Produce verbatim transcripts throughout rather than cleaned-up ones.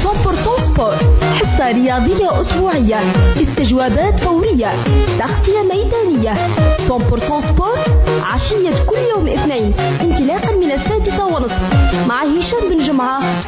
مية بالمية سبور، حصة رياضية أسبوعية، استجوابات فورية، تغطية ميدانية. مية بالمية سبور عشية كل يوم اثنين انطلاقا من السادسة ونصف مع هشام بن جمعة.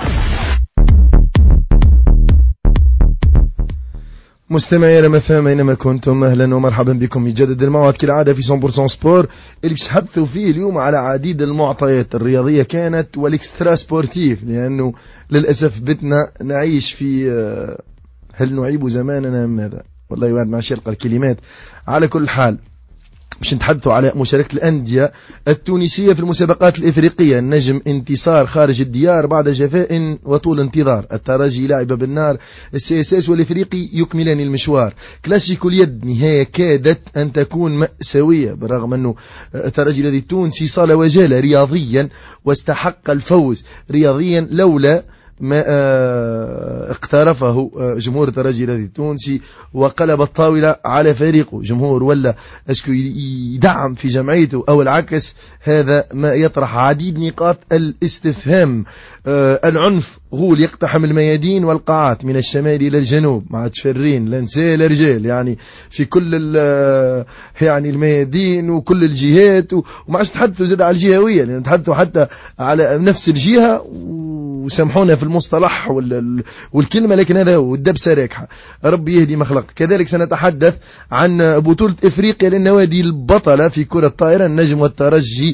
مستمعينا مثام اينما كنتم، اهلا ومرحبا بكم. يجدد الموعد كالعاده في مية بالمية سبور اللي باش نحدثوا فيه اليوم على عديد المعطيات الرياضيه كانت والاكسترا سبورتيف، لانه للاسف بتنا نعيش في هل نعيب زماننا ماذا، والله واحد ما يلقى الكلمات. على كل حال باش نتحدثوا على مشاركة الأندية التونسية في المسابقات الإفريقية. النجم انتصار خارج الديار بعد جفاء وطول انتظار. الترجي لعب بالنار. السي اس اس والإفريقي يكملان المشوار. كلاسيكو اليد نهاية كادت أن تكون مأساوية، بالرغم أنه الترجي الذي التونسي صال وجال رياضيا واستحق الفوز رياضيا لولا ما اقترفه جمهور الترجي الذي التونسي وقلب الطاولة على فريقه. جمهور ولا اسكو يدعم في جمعيته او العكس، هذا ما يطرح عديد نقاط الاستفهام. العنف غول يقتحم الميادين والقاعات من الشمال الى الجنوب مع تشفرين لنساء الرجال، يعني في كل يعني الميادين وكل الجهات، وما عادش نتحدثوا زاد على الجهوية، لان نتحدثوا حتى على نفس الجهة وسامحونا في المصطلح والكلمة، لكن هذا هو الدبسة راكحة، ربي يهدي مخلق. كذلك سنتحدث عن بطولة إفريقيا للنوادي البطلة في كرة الطائرة. النجم والترجي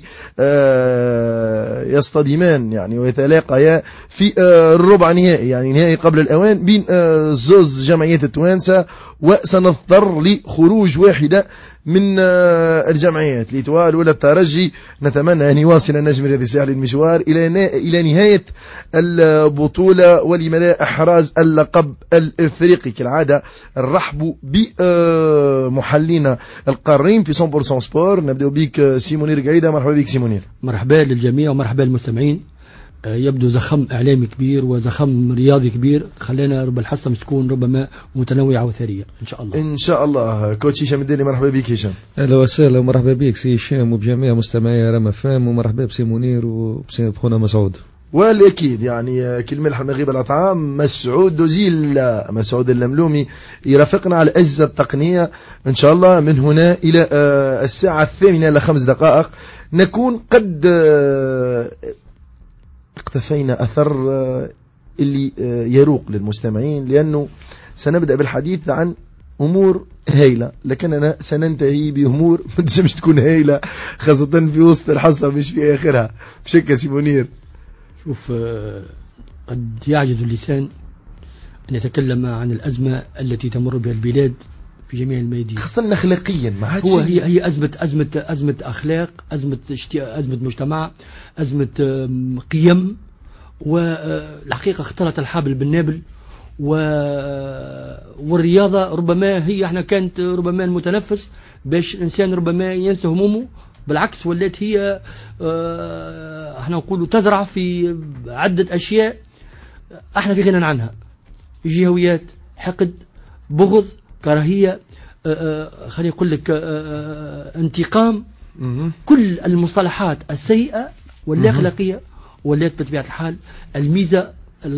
يصطدمان يعني ويتلاقيا في الربع نهائي، يعني نهائي قبل الأوان بين زوز جمعيات التوانسة، وسنضطر لخروج واحدة من الجمعيات لتوال ولا الترجي. نتمنى أن يواصل النجم الذي سيحل المشوار إلى إلى نهاية البطولة ولملا إحراز اللقب الإفريقي. كالعادة نرحب بمحلينا القارين في مية بالمية سبور. نبدأ بك سيمونير قعيدة. مرحبا بك سيمونير. مرحبا للجميع ومرحبا للمستمعين. يبدو زخم إعلامي كبير وزخم رياضي كبير، خلينا رب الحصة تكون ربما متنوعة وثرية إن شاء الله. إن شاء الله. كوتش هشام الديني، مرحبا بك هشام. أهلا وسهلا ومرحبا بك سي هشام وبجميع مستمعي رما فام، ومرحبا بسي منير وبسي بخونا مسعود. والأكيد يعني كلمة لحم غيب الأطعام. مسعود دوزيل مسعود اللملومي يرافقنا على الأجهزة التقنية إن شاء الله. من هنا إلى الساعة الثامنة إلى خمس دقائق نكون قد اقتفينا أثر اللي يروق للمستمعين، لأنه سنبدأ بالحديث عن أمور هايلة، لكننا سننتهي بأمور ما تجمش تكون هايلة، خاصة في وسط الحصة مش في آخرها. بشكل سيمونير، شوف قد يعجز اللسان أن يتكلم عن الأزمة التي تمر بها البلاد في جميع الميادين، خاصة أخلاقيا. ما هو هي هي أزمة أزمة أزمة أخلاق، أزمة أزمة مجتمع، أزمة قيم، والحقيقة اختلط الحابل بالنابل. والرياضة ربما هي احنا كانت ربما المتنفس باش الإنسان ربما ينسى همومه، بالعكس ولات هي احنا نقول تزرع في عدة أشياء احنا في غنى عنها: جهويات، حقد، بغض، كراهية، خليني أقول لك انتقام. كل المصطلحات السيئة واللا أخلاقية ولات بطبيعة الحال الميزة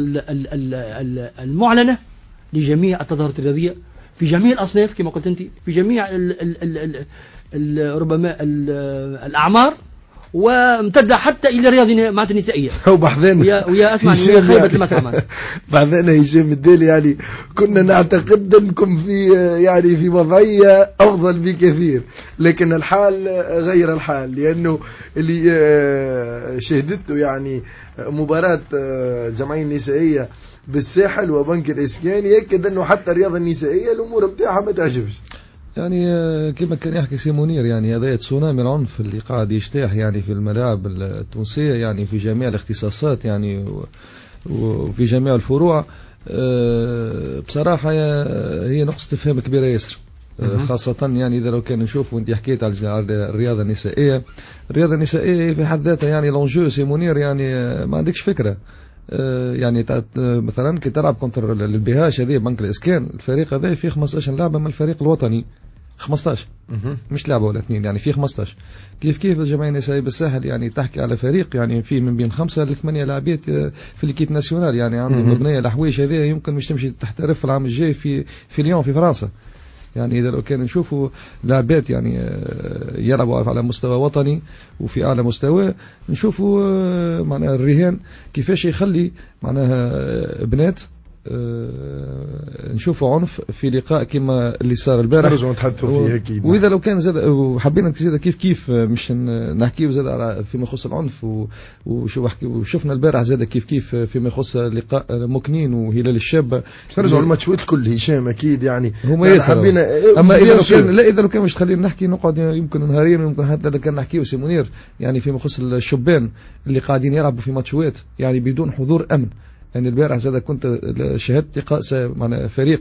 المعلنة لجميع التظاهرات الرياضية في جميع الأصناف كما قلت أنت، في جميع ال ال ال ال ربما ال الأعمار، وامتدى حتى إلى رياضة معناتها نسائية. هو بحذانا ويا ويا أسمع ويا خيبة المسامع. بحذانا هشام الديلي، يعني كنا نعتقد أنكم في يعني في وضعية أفضل بكثير، لكن الحال غير الحال، لأنه اللي شهدته يعني مباراة الجمعية النسائية بالساحل وبنك الإسكان يأكد أنه حتى الرياضة النسائية الأمور بتاعها ما تعجبش. يعني كما كان يحكي سي منير، يعني هذا تسونامي العنف اللي قاعد يجتاح يعني في الملاعب التونسية، يعني في جميع الاختصاصات يعني وفي جميع الفروع. بصراحة هي نقطة استفهام كبيرة ياسر، خاصة يعني إذا لو كان نشوف وانت حكيت على الرياضة النسائية. الرياضة النسائية في حد ذاتها يعني لونجو سي منير، يعني ما عندكش فكرة. يعني مثلا كي تلعب كونتر البهاش هذه بنك الإسكان، الفريق هذا فيه خمسة عشر لاعبة من الفريق الوطني، خمسطاش مش لعبة ولا اثنين، يعني في خمسطاش. كيف كيف الجمعية النسائية بالساحل يعني تحكي على فريق يعني فيه من بين خمسة لثمانية لاعبات في الكيت ناسيونال، يعني عندهم مبنية الحوايج هذه يمكن مش تمشي تحترف العام الجاي في في ليون في فرنسا. يعني إذا لو كان نشوفوا لاعبات يعني يلعبوا على مستوى وطني وفي أعلى مستوى، نشوفوا معناها الرهان كيفاش يخلي معناها بنات أه نشوفوا عنف في لقاء كما اللي صار البارح نتحدثوا فيه أكيد. وإذا لو كان زاد وحبينا نزيد كيف كيف مش نحكيه زاد على فيما يخص العنف وشو وشفنا البارح زاد كيف كيف فيما يخص لقاء مكنين وهلال الشابة. نرجعوا الماتشات الكل هشام أكيد يعني هما حبينا. أما إذا لو كان لا إذا لو كان مش تخلينا نحكي نقعد يمكن نهارين ويمكن حتى لو كان نحكيه سي منير يعني فيما يخص الشبان اللي قاعدين يلعبوا في ماتشات يعني بدون حضور أمن. يعني البارح زاد كنت شاهدت لقاء مع فريق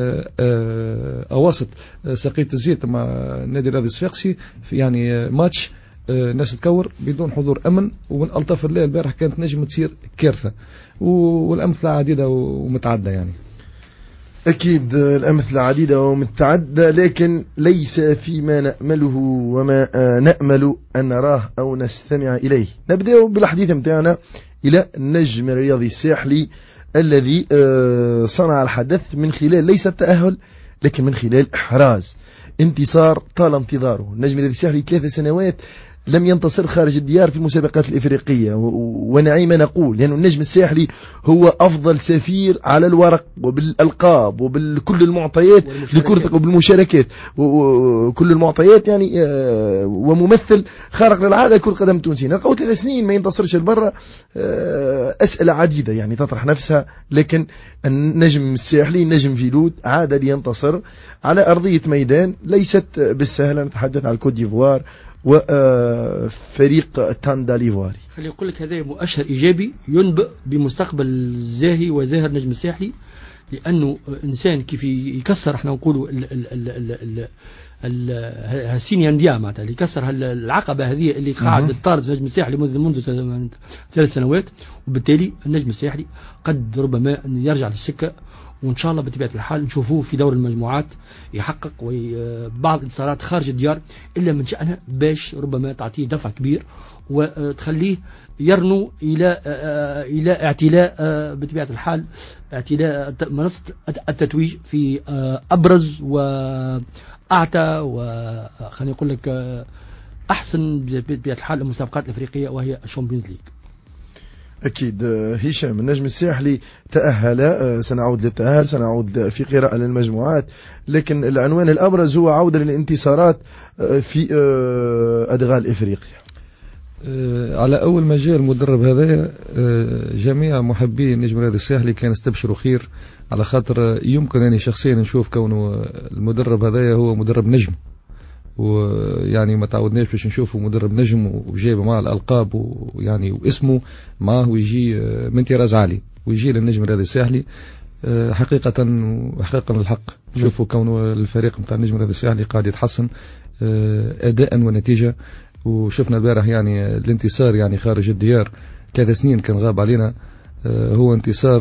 أواسط سقيت الزيت مع النادي الرياضي الصفاقسي يعني ماتش ناس تكور بدون حضور أمن، ومن ألطف الله البارح كانت نجم تصير كارثة، والأمثلة عديدة ومتعدة. يعني أكيد الأمثلة عديدة ومتعدة، لكن ليس فيما نأمله وما نأمل أن نراه أو نستمع إليه. نبدأ بالحديث متاعنا إلى النجم الرياضي الساحلي الذي صنع الحدث من خلال ليس التأهل لكن من خلال إحراز انتصار طال انتظاره. النجم الرياضي الساحلي ثلاث سنوات لم ينتصر خارج الديار في المسابقات الإفريقية، ونعيم نقول لأن النجم الساحلي هو أفضل سفير على الورق وبالألقاب وبكل المعطيات لكرة وبالمشاركات وكل المعطيات يعني وممثل خارق للعادة كرة قدم تونسية. نلقاو ثلاث سنين ما ينتصرش البرة، أسئلة عديدة يعني تطرح نفسها، لكن النجم الساحلي نجم فيلود عاد لينتصر على أرضية ميدان ليست بالسهلة. نتحدث عن الكوت ديفوار وفريق تاندا ليفواري. خلي أقول لك هذا مؤشر إيجابي ينبئ بمستقبل زاهي وزاهر نجم الساحلي، لأنه إنسان كيف يكسر احنا نقولوا السينيان ديا معناتها اللي يكسر العقبة هذه اللي قاعد تطارد نجم الساحلي منذ منذ ثلاث سنوات، وبالتالي النجم الساحلي قد ربما يرجع للسكة، وإن شاء الله بطبيعة الحال نشوفوه في دور المجموعات يحقق بعض انتصارات خارج الديار، إلا من شأنها باش ربما تعطيه دفع كبير وتخليه يرنو إلى إلى اعتلاء بطبيعة الحال اعتلاء منصة التتويج في أبرز وأعتى وخليني أقول لك أحسن بطبيعة الحال المسابقات الأفريقية وهي الشامبيونز ليج. أكيد. هشام النجم الساحلي تأهل، سنعود للتأهل، سنعود في قراءة للمجموعات، لكن العنوان الأبرز هو عودة للانتصارات في أدغال إفريقيا. على أول ما جاء المدرب هذا جميع محبي النجم الرياضي الساحلي كان استبشروا خير، على خاطر يمكن أني شخصيا نشوف كونه المدرب هذا هو مدرب نجم، ويعني ما تعودناش باش نشوفه مدرب نجم وجايب معه الألقاب ويعني واسمه معه ويجي من طراز عالي ويجي للنجم الرياضي الساحلي. حقيقة وحقيقة الحق نشوفوا كونه الفريق نتاع النجم الرياضي الساحلي قاعد يتحسن أداء ونتيجة. وشفنا البارح يعني الانتصار يعني خارج الديار ثلاث سنين كان غاب علينا، هو انتصار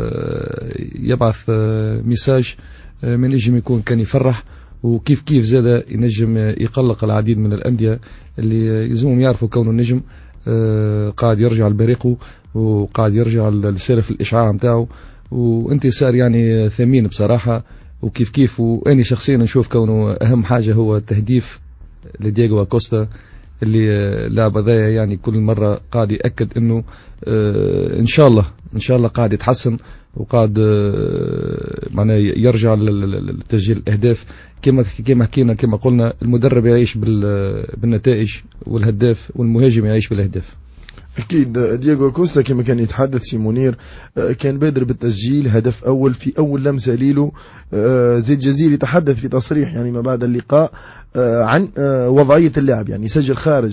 يبعث ميساج من نجم يكون كان يفرح، وكيف كيف زاد ينجم يقلق العديد من الأندية اللي يلزمهم يعرفوا كونه النجم قاعد يرجع لبريقه وقاعد يرجع لسالف الإشعاع متاعه، وانتصار يعني ثمين بصراحة. وكيف كيف وأني شخصيا نشوف كونه أهم حاجة هو التهديف لدييغو أكوستا اللي لاعب ذا يعني كل مرة قاعد يأكد انه ان شاء الله ان شاء الله قاعد يتحسن وقاعد معناه يرجع لتسجيل الاهداف. كما كما حكينا كما قلنا المدرب يعيش بالنتائج والهداف والمهاجم يعيش بالاهداف. أكيد. دييغو كوستا كما كان يتحدث سي منير كان بادر بالتسجيل هدف أول في أول لمسة ليلو. زيد جزيري تحدث في تصريح يعني ما بعد اللقاء عن وضعية اللاعب، يعني سجل خارج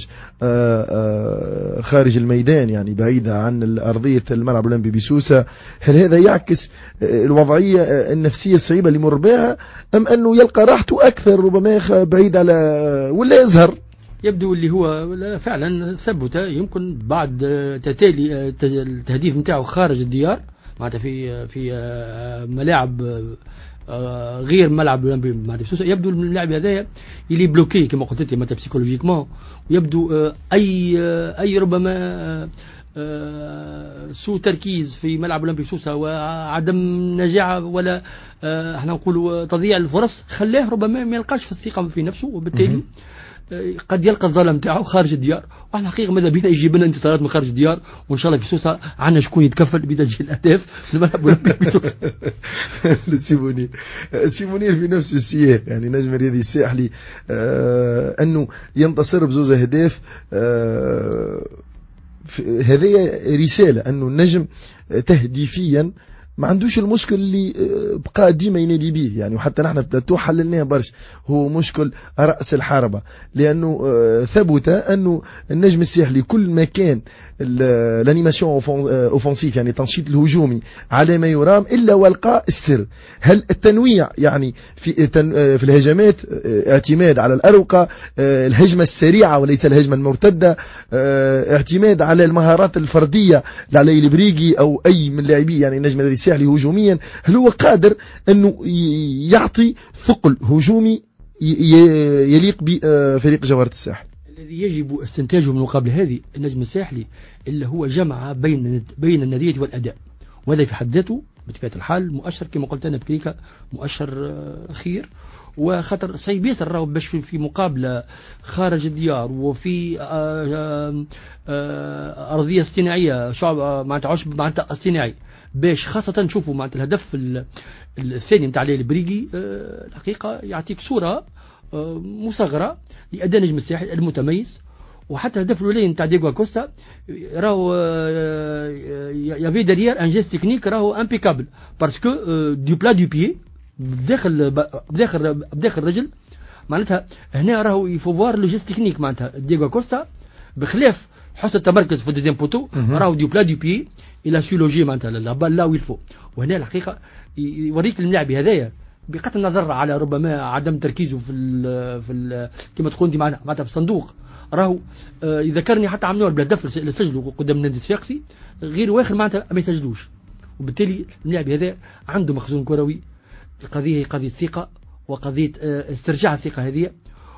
خارج الميدان يعني بعيدة عن أرضية الملعب الأولمبي بسوسة. هل هذا يعكس الوضعية النفسية الصعيبة اللي مر بها، أم أنه يلقى راحته أكثر ربما بعيد على ولا يظهر؟ يبدو اللي هو فعلا ثبت يمكن بعد تتالي التهديف نتاعو خارج الديار معناتها في في ملاعب آه غير ملعب الاولمبي معناتها في سوسه، يبدو اللاعب هذايا اللي بلوكي كما قلت انت معناتها بسيكولوجيكمون، ويبدو آه اي آه اي ربما آه آه سوء تركيز في ملعب الاولمبي في سوسه وعدم نجاعه ولا آه احنا نقولوا تضييع الفرص خلاه ربما ما يلقاش في الثقه في نفسه، وبالتالي قد يلقى الظلم نتاعو خارج الديار. واحنا حقيقه ماذا بينا يجيب لنا انتصارات من خارج الديار، وان شاء الله في سوسه عندنا شكون يتكفل بتسجيل الاهداف في الملعب الاولمبي في سوسه. سيمونير سيمونير في نفس السياق، يعني نجم الرياضي الساحلي آه انه ينتصر بزوز اهداف، آه هذه رساله انه النجم تهديفيا ما عندوش المشكل اللي بقى ديما ينادي به، يعني وحتى نحن في بلاتو حللناه برش، هو مشكل رأس الحربة، لأنه ثبت أنه النجم الساحلي كل ما كان الانيماسيون اوفنسيف يعني التنشيط الهجومي على ما يرام إلا والقى السر. هل التنويع يعني في في الهجمات، اعتماد على الأروقة، الهجمة السريعة وليس الهجمة المرتدة، اعتماد على المهارات الفردية لعلي البريقي أو أي من لاعبيه يعني النجم الساحلي هجوميا، هل هو قادر أنه يعطي ثقل هجومي يليق بفريق جوهرة الساحل؟ الذي يجب استنتاجه من المقابلة هذه النجم الساحلي اللي هو جمع بين بين الندية والأداء، وهذا في حد ذاته بطبيعة الحال مؤشر كما قلت أنا بكريكا مؤشر خير، وخطر صعيب ياسر راهو باش في مقابلة خارج الديار وفي أرضية اصطناعية شعب معناتها عشب معناتها اصطناعي، باش خاصة نشوفوا معناتها الهدف الثاني نتاع البريقي الحقيقة يعطيك صورة مصغرة لأداء نجم الساحل المتميز. وحتى الهدف الأولاني نتاع ديغو كوستا راهو يافي ديريير ان جيست تكنيك راهو امبيكابل باسكو دو بلا دو بيي بداخل بداخل بداخل الرجل، معناتها هنا راهو يفوار لو جيست تكنيك معناتها ديغو كوستا بخلاف حسن التمركز في الديزيام بوتو راهو دو بلا دو بيي الى سولوجي معناتها لا بال لا ويلفو. وهنا الحقيقه يوريك اللاعب هذايا بقطع النظر على ربما عدم تركيزه في ال في ال كما تقول انت معناتها في الصندوق، راهو آه يذكرني حتى عملوا بالهدف اللي سجلوا قدام النادي الصفاقسي غير واخر معناتها ما يسجلوش، وبالتالي اللاعب هذا عنده مخزون كروي. القضيه هي قضيه ثقه وقضيه آه استرجاع الثقه هذه.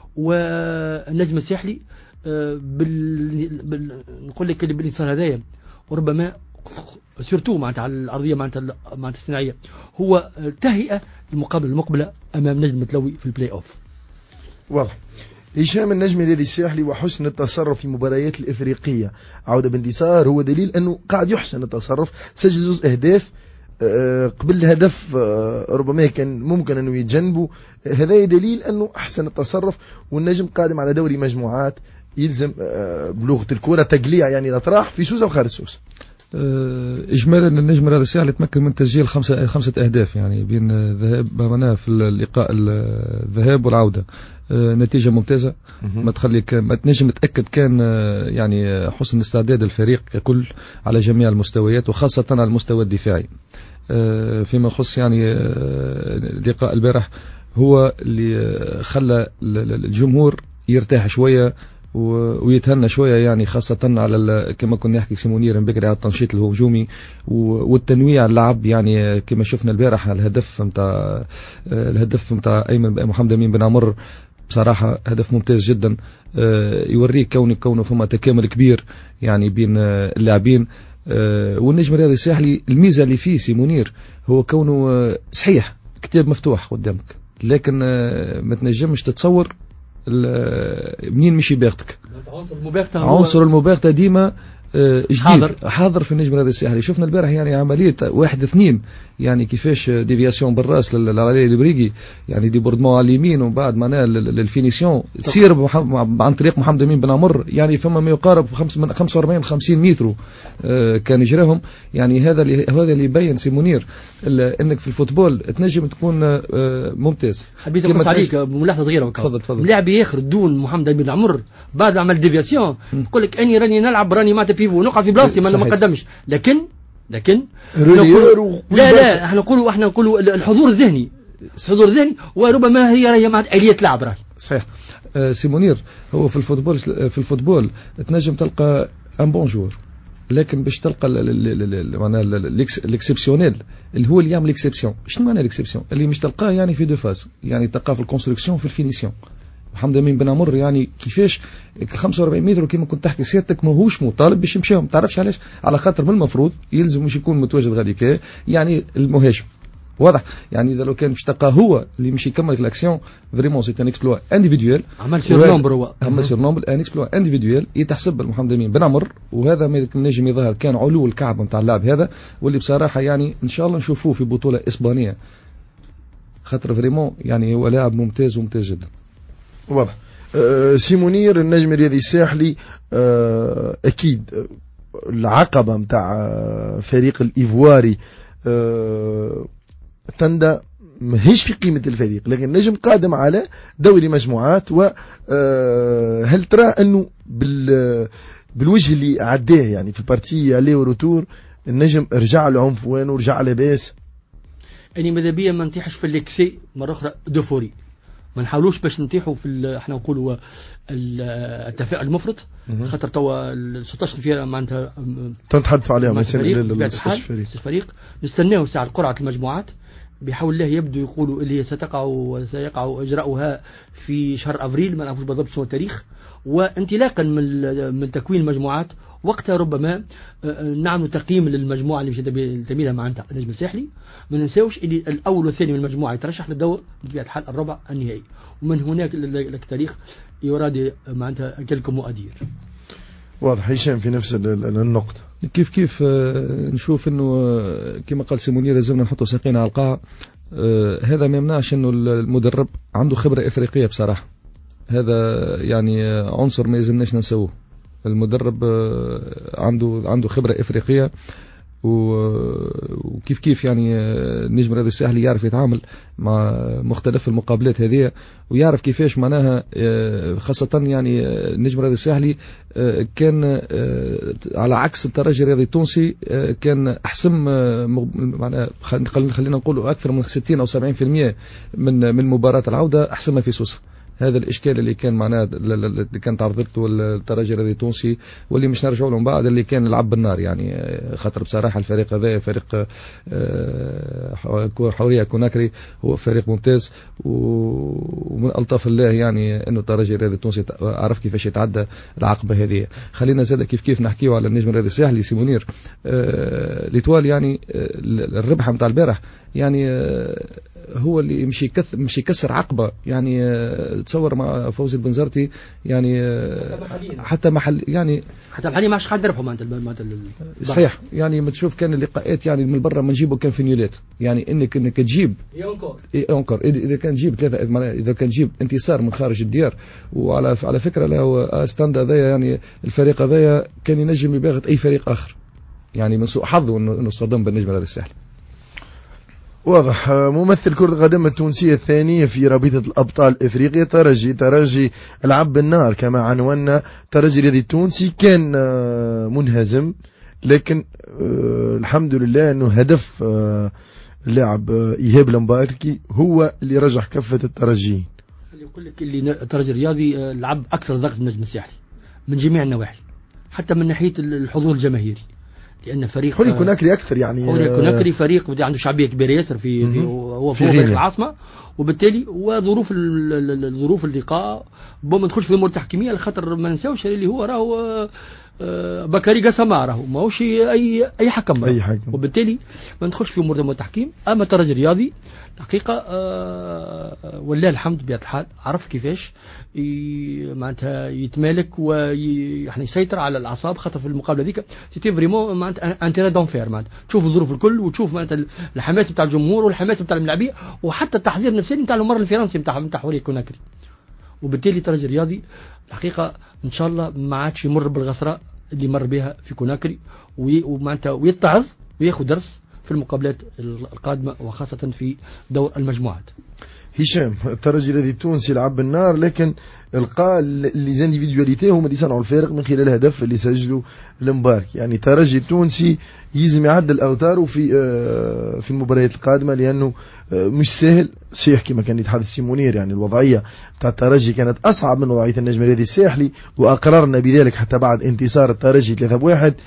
والنجم الساحلي آه بال, بال نقول لك بالانتصار هذايا وربما سورتو معناتها على الارضيه معناتها معناتها الصناعيه هو تهيئه المقابله المقبله امام نجم متلوي في البلاي اوف. واضح. هشام النجم الذي الساحلي وحسن التصرف في مباريات الافريقيه عوده بانتصار هو دليل انه قاعد يحسن التصرف، سجل جزء اهداف قبل الهدف ربما كان ممكن انه يتجنبه، هذا دليل انه احسن التصرف. والنجم قادم على دوري مجموعات يلزم بلغه الكره تقليع يعني الاطراح في سوسه وخارج سوسه. إجمالا النجم الرياضي الساحلي تمكن من تسجيل خمسة خمسة أهداف يعني بين الذهاب معناها في اللقاء الذهاب والعودة، نتيجة ممتازة ما تخلي ما تنجم متأكد كان يعني حسن استعداد الفريق ككل على جميع المستويات وخاصة على المستوى الدفاعي. فيما يخص يعني لقاء البارح هو اللي خلى الجمهور يرتاح شوية ويتهنى شوية يعني خاصة على كما كنا نحكي سيمونير بكري على التنشيط الهجومي والتنويع اللعب يعني كما شفنا البارح الهدف متاع الهدف متاع أيمن محمد أمين بن عمر بصراحة هدف ممتاز جدا، يوريك كون كونه فما تكامل كبير يعني بين اللاعبين. والنجم الرياضي الساحلي الميزة اللي فيه سيمونير هو كونه صحيح كتاب مفتوح قدامك، لكن ما تنجمش تتصور منين مشي باغتك. عنصر المباغتة ديما جديد حاضر, حاضر في النجم الرياضي الساحلي. شفنا البارح يعني عملية واحد اثنين يعني كيفاش ديفياسيون بالراس للعلي البريقي يعني دي بوردمون على اليمين ومن بعد معناها للفينيسيون تصير عن طريق محمد أمين بن عمر يعني فما ما يقارب من خمسة وأربعين خمسين متر كان يجراهم. يعني هذا اللي هذا اللي يبين سيمونير انك في الفوتبول تنجم تكون ممتاز. حبيت اقول عليك ملاحظه صغيره. تفضل تفضل. اللاعب ياخر دون محمد أمين بن عمر بعد عمل ديفياسيون يقول لك اني راني نلعب راني ما بيفو نقع في بلاصتي ما قدمش، لكن لكن نقول لا لا احنا نقولوا احنا نقولوا الحضور الذهني الحضور الذهني وربما هي هي مع آلية لعب راهي صحيح. آه سيمونير هو في الفوتبول في الفوتبول تنجم تلقى ان بون جور لكن باش تلقى معناها الاكسبسيونيل اللي هو اللي يعمل اكسبسيون. شنو معنى الاكسبسيون؟ اللي مش تلقاه يعني في دو فاز، يعني تلقاه في الكونستركسيون في الفينيسيون. محمد امين بن عمر يعني كيفاش خمسة وأربعين متر كما كنت تحكي سيادتك ماهوش مطالب باش يمشيهم، ما تعرفش علاش، على خاطر من المفروض يلزم مش يكون متواجد غاديك يعني المهاجم. واضح يعني اذا لو كان باش تلقاه هو اللي مش يكمل الاكسيون فريمون سي ان اكسبلوا انديفيدويل، عمل سير نومبر، هو عمل سير نومبر ان اكسبلوا انديفيدويل يتحسب لمحمد امين بن عمر. وهذا ما النجم يظهر كان علو الكعب نتاع اللاعب هذا، واللي بصراحه يعني ان شاء الله نشوفوه في بطوله اسبانيه، خاطر فريمون يعني هو لاعب ممتاز وممتاز جدا. واضح. أه سيمونير النجم الرياضي الساحلي، أه اكيد العقبه نتاع فريق الايفواري أه تندى ماهيش في قيمة الفريق، لكن نجم قادم على دوري مجموعات. وهل ترى أنه بالوجه اللي عداه يعني في البارتي عليه وروتور النجم رجع لعنف وين ورجع لباس؟ يعني ماذا بيا ما نطيحش في الليكسي مرة أخرى دوفوري، ما نحاولوش باش نطيحوا في احنا نقولوا التفاؤل المفرط، خاطر توا ال ستاشر فيها معناتها تنتحدثوا عليها مثلا الفريق نستناو ساعة قرعة المجموعات بحول الله يبدو يقولوا اللي ستقع وسيقع إجراؤها في شهر أبريل، ما نعرفش بالضبط شنو التاريخ. وانطلاقا من من تكوين المجموعات وقتها ربما نعمل تقييم للمجموعة اللي باش تميلها مع النجم الساحلي. ما ننساوش اللي الأول والثاني من المجموعة يترشح للدور بطبيعة الحال الربع النهائي، ومن هناك لك تاريخ يراد معناتها كلكم مؤدير. واضح. هشام في نفس النقطة كيف كيف نشوف انه كما قال سيمونير لازمنا نحطوا ساقينا على القاع. هذا ما يمنعش انه المدرب عنده خبرة افريقية بصراحة، هذا يعني عنصر ما يلزمناش ننسوه. المدرب عنده عنده خبرة افريقية، وكيف كيف يعني النجم الرياضي الساحلي يعرف يتعامل مع مختلف المقابلات هذه، ويعرف كيفاش معناها خاصة يعني النجم الرياضي الساحلي كان على عكس الترجي الرياضي التونسي كان أحسن معناها خلينا نقول أكثر من ستين أو سبعين في المئة من من مباراة العودة أحسن في سوسة. هذا الإشكال اللي كان معناه اللي كان تعرضته الترجي الرياضي التونسي، واللي مش نرجعوا لهم بعد اللي كان لعب بالنار يعني. خاطر بصراحة الفريق هذا فريق حورية كوناكري هو فريق ممتاز، ومن ألطف الله يعني إنه الترجي الرياضي التونسي عرف كيفاش يتعدى العقبة هذه. خلينا زاد كيف كيف نحكيوا على النجم الرياضي الساحلي سيمونير ليتوال يعني الربحة متاع البارح يعني هو اللي مش يكسر مش يكسر عقبة يعني. تصور مع فوزي البنزرتي يعني حتى محل يعني حتى محلي ما عادش قادر يربحوا معناتها صحيح يعني. ما تشوف كان اللقاءات يعني من برا ما نجيبوا كان في نيولات يعني انك انك تجيب اونكور اذا كان تجيب ثلاثه اذا كان تجيب انتصار من خارج الديار. وعلى على فكره له استاند هذايا يعني الفريق هذايا كان ينجم يباغت اي فريق اخر يعني من سوء حظه انه انه صدم بالنجم هذا الساحلي. واضح. ممثل كرة القدم التونسية الثانية في رابطة الأبطال إفريقيا ترجي ترجي العب بالنار كما عنونا. ترجي الرياضي التونسي كان منهزم، لكن الحمد لله أنه هدف اللاعب إيهاب المباركي هو اللي رجح كفة الترجي. يقول لك اللي الترجي الرياضي لعب أكثر ضغط من النجم الساحلي من جميع النواحي، حتى من ناحية الحضور الجماهيري، لأن فريق حورية كوناكري أكثر يعني. حورية كوناكري فريق عنده شعبية كبيرة ياسر في, في هو في فريق العاصمة، وبالتالي وظروف ظروف اللقاء بما ندخلش في الأمور التحكيمية لخاطر ما ننساوش اللي هو راهو بكاري قسما راهو ماهوش أي أي حكم, أي حكم. وبالتالي ما ندخلش في أمور التحكيم. أما الترجي الرياضي حقيقة أه والله الحمد بيد الحال عرف كيفاش معناتها يتمالك ويعني يسيطر على الأعصاب، خاطر في المقابلة ذيك سيتي فريمون معناتها انتيرا دونفير، معناتها تشوف الظروف الكل وتشوف معناتها الحماس بتاع الجمهور والحماس بتاع الملاعبين وحتى التحضير النفسي بتاع الممر الفرنسي بتاع بتاع حورية كوناكري. وبالتالي الترجي الرياضي الحقيقة إن شاء الله ما عادش يمر بالغثراء اللي مر بها في كوناكري، ومعناتها ويتعظ وياخذ درس في المقابلات القادمة وخاصة في دور المجموعات. هشام الترجي الذي التونسي لعب بالنار، لكن القى لي زانديفيدواليتي هما اللي صنعوا الفارق من خلال الهدف اللي سجلوا المبارك. يعني الترجي التونسي يلزم يعدل اوتاره في في المباريات القادمه، لانه مش سهل صحيح كما كان يتحدث سيمونير. يعني الوضعيه بتاع الترجي كانت اصعب من وضعيه النجم الرياضي الساحلي، واقررنا بذلك حتى بعد انتصار الترجي ثلاثة بواحد.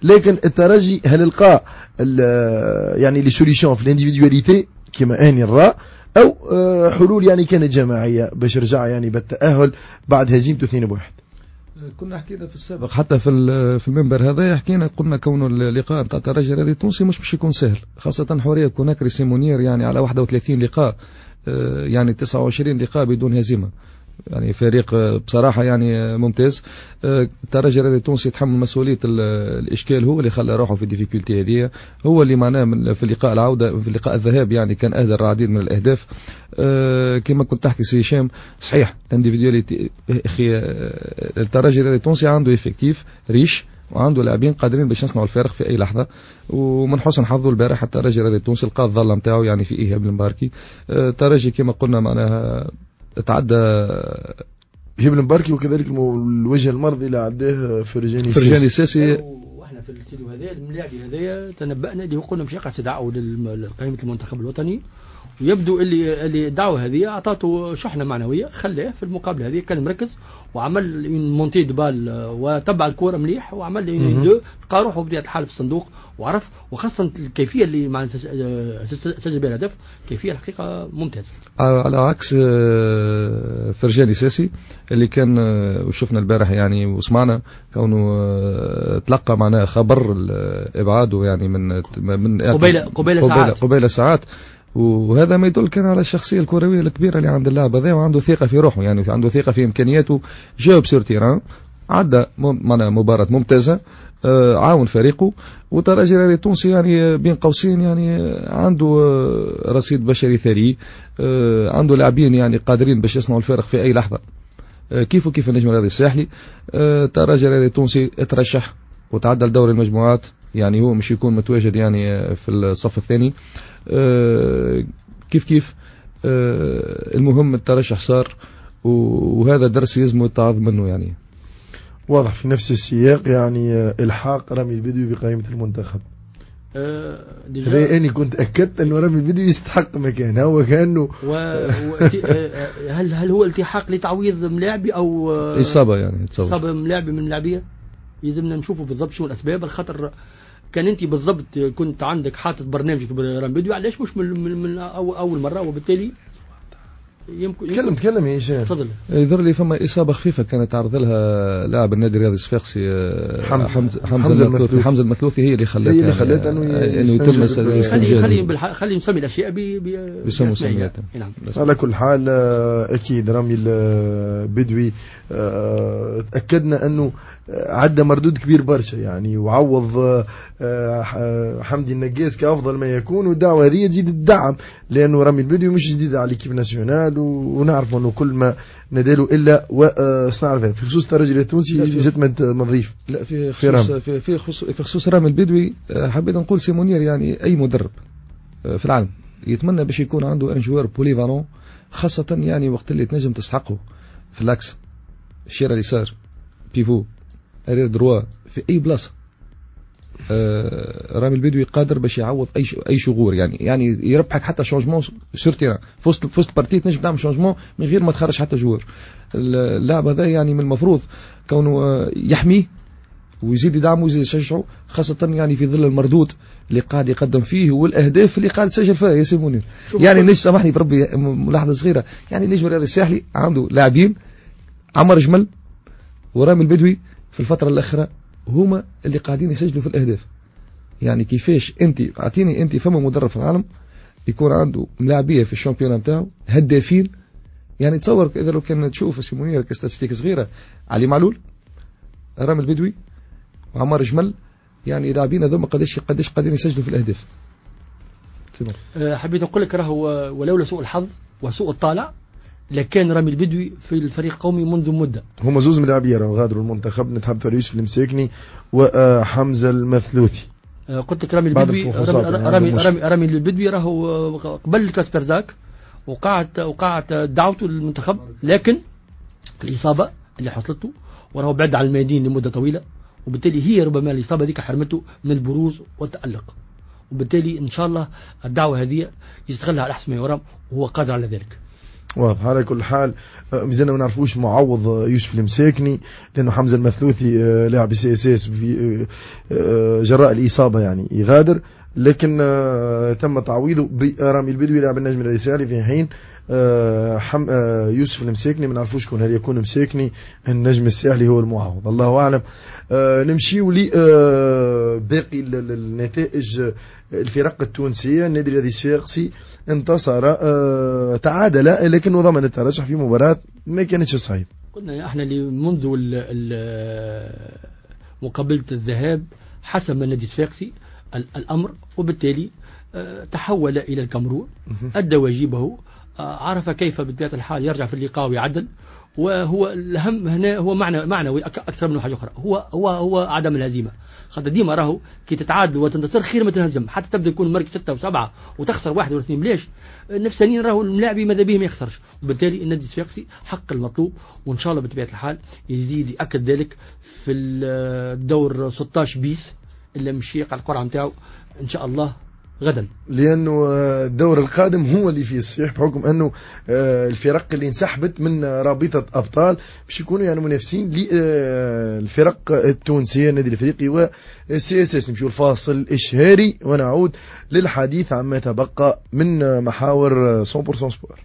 لكن الترجي هل لقى يعني لي سوليسيون في الانديفيدواليتي كما اني الراء او حلول يعني كانت جماعيه باش رجع يعني بالتاهل بعد هزيمته اثنين واحد؟ كنا حكينا في السابق حتى في في المنبر هذا حكينا قلنا كون اللقاء نتاع الترجي الرياضي التونسي مش باش يكون سهل، خاصه حوريه كوناكري سيمونير يعني على واحد وثلاثين لقاء، يعني تسعة وعشرين لقاء بدون هزيمه، يعني فريق بصراحة يعني ممتاز. الترجي الرياضي التونسي يتحمل مسؤولية الإشكال، هو اللي خلى روحه في الديفيكولتي هذه، هو اللي معناه في اللقاء العودة في اللقاء الذهاب يعني كان أهدر العديد من الأهداف. كما كنت تحكي سي هشام صحيح الانديفيدواليتي أخي، الترجي الرياضي التونسي عنده إفكتيف ريش وعنده لاعبين قادرين باش يصنعوا الفارق في أي لحظة، ومن حسن حظه البارح الترجي الرياضي التونسي لقى الظلة نتاعو يعني في إيهاب المباركي. الترجي كما قلنا معناها تعدى هيب المباركي وكذلك الوجه المرضي اللي عداه فرجاني فرجاني ساسي. واحنا في الاستديو هذا الملاعبي هذايا تنبأنا اللي قلنا مش يقع استدعاء لقائمة المنتخب الوطني، ويبدو اللي اللي الدعوه هذه اعطته شحنه معنويه خلاه في المقابله هذه كان مركز وعمل مونتي دبال وتبع الكوره مليح وعمل دو لقى روحه بطبيعه الحال في الصندوق وعرف، وخاصه الكيفيه اللي مع سجل بها الهدف كيفيه الحقيقه ممتازه على عكس فرجاني ساسي اللي كان وشفنا البارح يعني وسمعنا كونه تلقى معناه خبر ابعاده يعني من من قبيل قبيل ساعات قبيل ساعات، وهذا ما يدل كان على الشخصية الكروية الكبيرة اللي عند اللاعب هذا، وعنده ثقة في روحه يعني عنده ثقة في إمكانياته. جاوب سير تيران عدى معنا مباراة ممتازة، آه عاون فريقه، والترجي الرياضي التونسي يعني بين قوسين يعني عنده آه رصيد بشري ثري، آه عنده لاعبين يعني قادرين باش يصنعوا الفارق في أي لحظة، آه كيف وكيف النجم الرياضي الساحلي. الترجي الرياضي التونسي اترشح وتعدى لدوري المجموعات، يعني هو مش يكون متواجد يعني في الصف الثاني. آه كيف كيف آه المهم الترشح صار، وهذا درس يلزم يتعظ منه يعني. واضح في نفس السياق يعني الحاق رامي البدوي بقائمة المنتخب. آه أنا كنت أكدت أنه رامي البدوي يستحق مكان، هو كأنه و... و... هل هل هو التحاق لتعويض ملاعبي أو إصابة يعني إصابة ملاعبي من لاعبية؟ يلزمنا نشوفه بالضبط شو الأسباب. الخطر كان انت بالضبط كنت عندك حاطط برنامجك برامي بدوي، علاش مش من, من, من اول مره؟ وبالتالي يمكن تكلم تكلم يا هشام. تفضل. يظهر لي فما اصابه خفيفه كانت تعرض لها لاعب النادي الرياضي الصفاقسي حمزه حمزه, حمزة المثلوثي حمزه المثلوثي هي اللي خلت هي اللي خلت انه انه يتم خلي خلي خلي نسمي الاشياء بيسموا سميات. نعم. على كل حال اكيد رامي البدوي تاكدنا انه عدى مردود كبير برشا يعني، وعوض حمدي النقاس كأفضل ما يكون، والدعوة هذه تزيد الدعم لأنه رامي البدوي مش جديد على كيف ناسيونال، ونعرف أنه كل ما نداله إلا وصنع ذلك. في خصوص الترجي التونسي جت مضيف لا في خصوص في في خصوص في خصوص رامي البدوي حبيت نقول سي منير يعني أي مدرب في العالم يتمنى باش يكون عنده ان جوار بوليفالون، خاصة يعني وقت اللي تنجم تسحقه في اللاكس الشيرة اليسار بيفو ارير دروا في اي بلاصه. آه رامي البدوي قادر باش يعوض اي اي شغور يعني يعني يربحك حتى شونجمون سورتي في وسط في وسط بارتي تنجم تعمل شونجمون من غير ما تخرج حتى جوار. اللاعب هذا يعني من المفروض كونه يحميه ويزيد يدعمه ويزيد يشجعه، خاصة يعني في ظل المردود اللي قاعد يقدم فيه والأهداف اللي قاعد يسجل فيها يا سيموني. يعني نجم سامحني بربي ملاحظة صغيرة، يعني النجم الرياضي الساحلي عنده لاعبين عمر جمل ورامي البدوي في الفترة الأخيرة هما اللي قاعدين يسجلوا في الأهداف. يعني كيفاش أنت أعطيني أنت فما مدرب في العالم يكون عنده لاعبية في الشامبيون بتاعه هدافين؟ يعني تصور إذا لو كان تشوف سيمونير كستاتستيك صغيرة، علي معلول رامي البدوي وعمر جمل، يعني لاعبين هذوما قديش قديش قادرين يسجلوا في الأهداف. أه حبيت أقول لك راهو ولولا سوء الحظ وسوء الطالع لكان رامي البدوي في الفريق القومي منذ مدة. هما زوز من اللاعبين راهو غادروا المنتخب، نتحدث على يوسف المساكني وحمزة المثلوثي. أه قلت لك رامي البدوي رامي رامي رامي البدوي راهو قبل كاسبرزاك وقعت وقعت دعوته للمنتخب، لكن الإصابة اللي حصلته وراهو بعد عن الميادين لمدة طويلة، وبالتالي هي ربما الإصابة ذيك حرمته من البروز والتألق، وبالتالي إن شاء الله الدعوة هذه يستغلها على أحسن ما يرام وهو قادر على ذلك. واضح. على كل حال مازلنا ما نعرفوش معوض يوسف المساكني، لأنه حمزة المثلوثي لاعب سي اس اس في جراء الإصابة يعني يغادر، لكن تم تعويضه برامي البدوي لاعب النجم الرئيسي، في حين حم يوسف المساكني ما نعرفوش شكون هل يكون مساكني النجم الساحلي هو المعوض، الله أعلم. نمشيو لي باقي النتائج الفرق التونسية. النادي الرياضي الصفاقسي انتصر تعادل لكنه ضمن الترشح في مباراة ما كانتش صعيبة. قلنا احنا اللي منذ مقابلة الذهاب حسم النادي الصفاقسي الأمر، وبالتالي تحول إلى الكاميرون، أدى واجبه، عرف كيف بطبيعة الحال يرجع في اللقاء ويعدل، وهو الأهم هنا هو معنى معنوي أكثر من حاجة أخرى، هو هو هو عدم الهزيمة. خاطر ديما راهو كي تتعادل وتنتصر خير ما تنهزم، حتى تبدا يكون مركز ستة وسبعة وتخسر واحد ولا اثنين، ليش؟ نفسانيين راهو الملاعبي ماذا بهم يخسرش، وبالتالي النادي الصفاقسي حق المطلوب، وإن شاء الله بطبيعة الحال يزيد يأكد ذلك في الدور ستة عشر بيس اللي مشي على القرعة نتاعو إن شاء الله غدا، لأنه الدور القادم هو اللي فيه الصحيح، بحكم أنه الفرق اللي انسحبت من رابطة أبطال باش يكونوا يعني منافسين للفرق التونسية، النادي الأفريقي والسي اس اس. نمشيو الفاصل إشهاري ونعود للحديث عما تبقى من محاور مية بالمية سبور.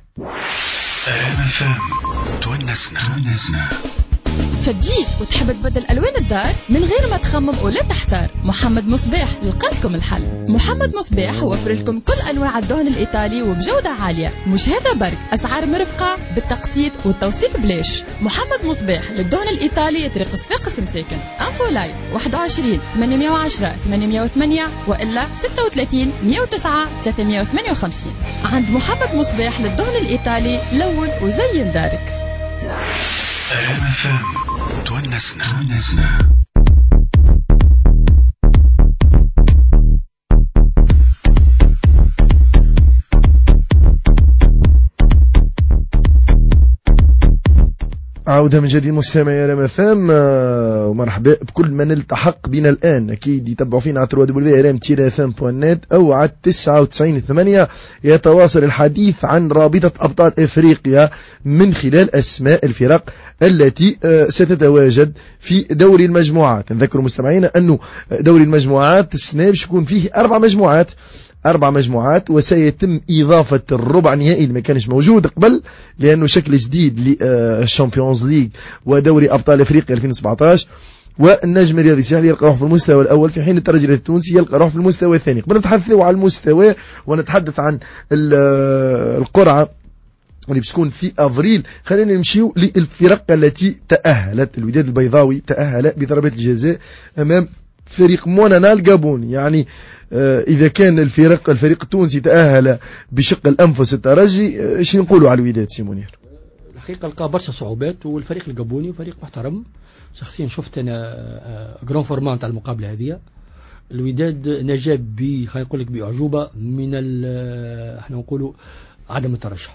فتجيك وتحب تبدل ألوان الدار من غير ما تخمم ولا تحتار، محمد مصباح لقالكم الحل. محمد مصباح وفر لكم كل أنواع الدهن الإيطالي وبجودة عالية، مش هذا برك، أسعار مرفقة بالتقسيط والتوصيل بلاش. محمد مصباح للدهن الإيطالي طريق صفاقس مساكن، أنفو لاين واحد وعشرين ثمانمائة وعشرة ثمانمائة وثمانية وإلا ستة وثلاثين مئة وتسعة ثلاثمائة وثمانية وخمسين. عند محمد مصباح للدهن الإيطالي لون وزين دارك. تونسنا. عودة من جديد مستمعي رام اف ام، ومرحبا بكل من التحق بنا الآن. أكيد يتبعوا فينا على دبليو دبليو رام اف ام دوت نت أو على تسعة وتسعين ثمانية. يتواصل الحديث عن رابطة أبطال إفريقيا من خلال أسماء الفرق التي ستتواجد في دوري المجموعات. نذكر مستمعينا أنه دوري المجموعات السنة باش يكون فيه أربع مجموعات أربع مجموعات وسيتم إضافة الربع نهائي اللي ما كانش موجود قبل، لأنه شكل جديد للشامبيونز ليج ودوري أبطال أفريقيا ألفين وسبعة عشر. والنجم الرياضي الساحلي يلقى روح في المستوى الأول، في حين الترجي التونسي يلقى روح في المستوى الثاني. قبل نتحدث على المستوى ونتحدث عن القرعة اللي بتكون في أفريل، خلينا نمشيو للفرق التي تأهلت. الوداد البيضاوي تأهل بضربات الجزاء أمام فريق مونانا الجابوني. يعني آه إذا كان الفريق الفريق التونسي تأهل بشق الأنفس الترجي، آه ايش نقولوا على الوداد سيمونير؟ الحقيقة لقى برشا صعوبات، والفريق الجابوني فريق محترم. شخصيا شفت أنا آه جران فورمان تاع المقابلة هذه. الوداد نجا ب خلينا نقول لك بأعجوبة من احنا نقولوا عدم الترشح،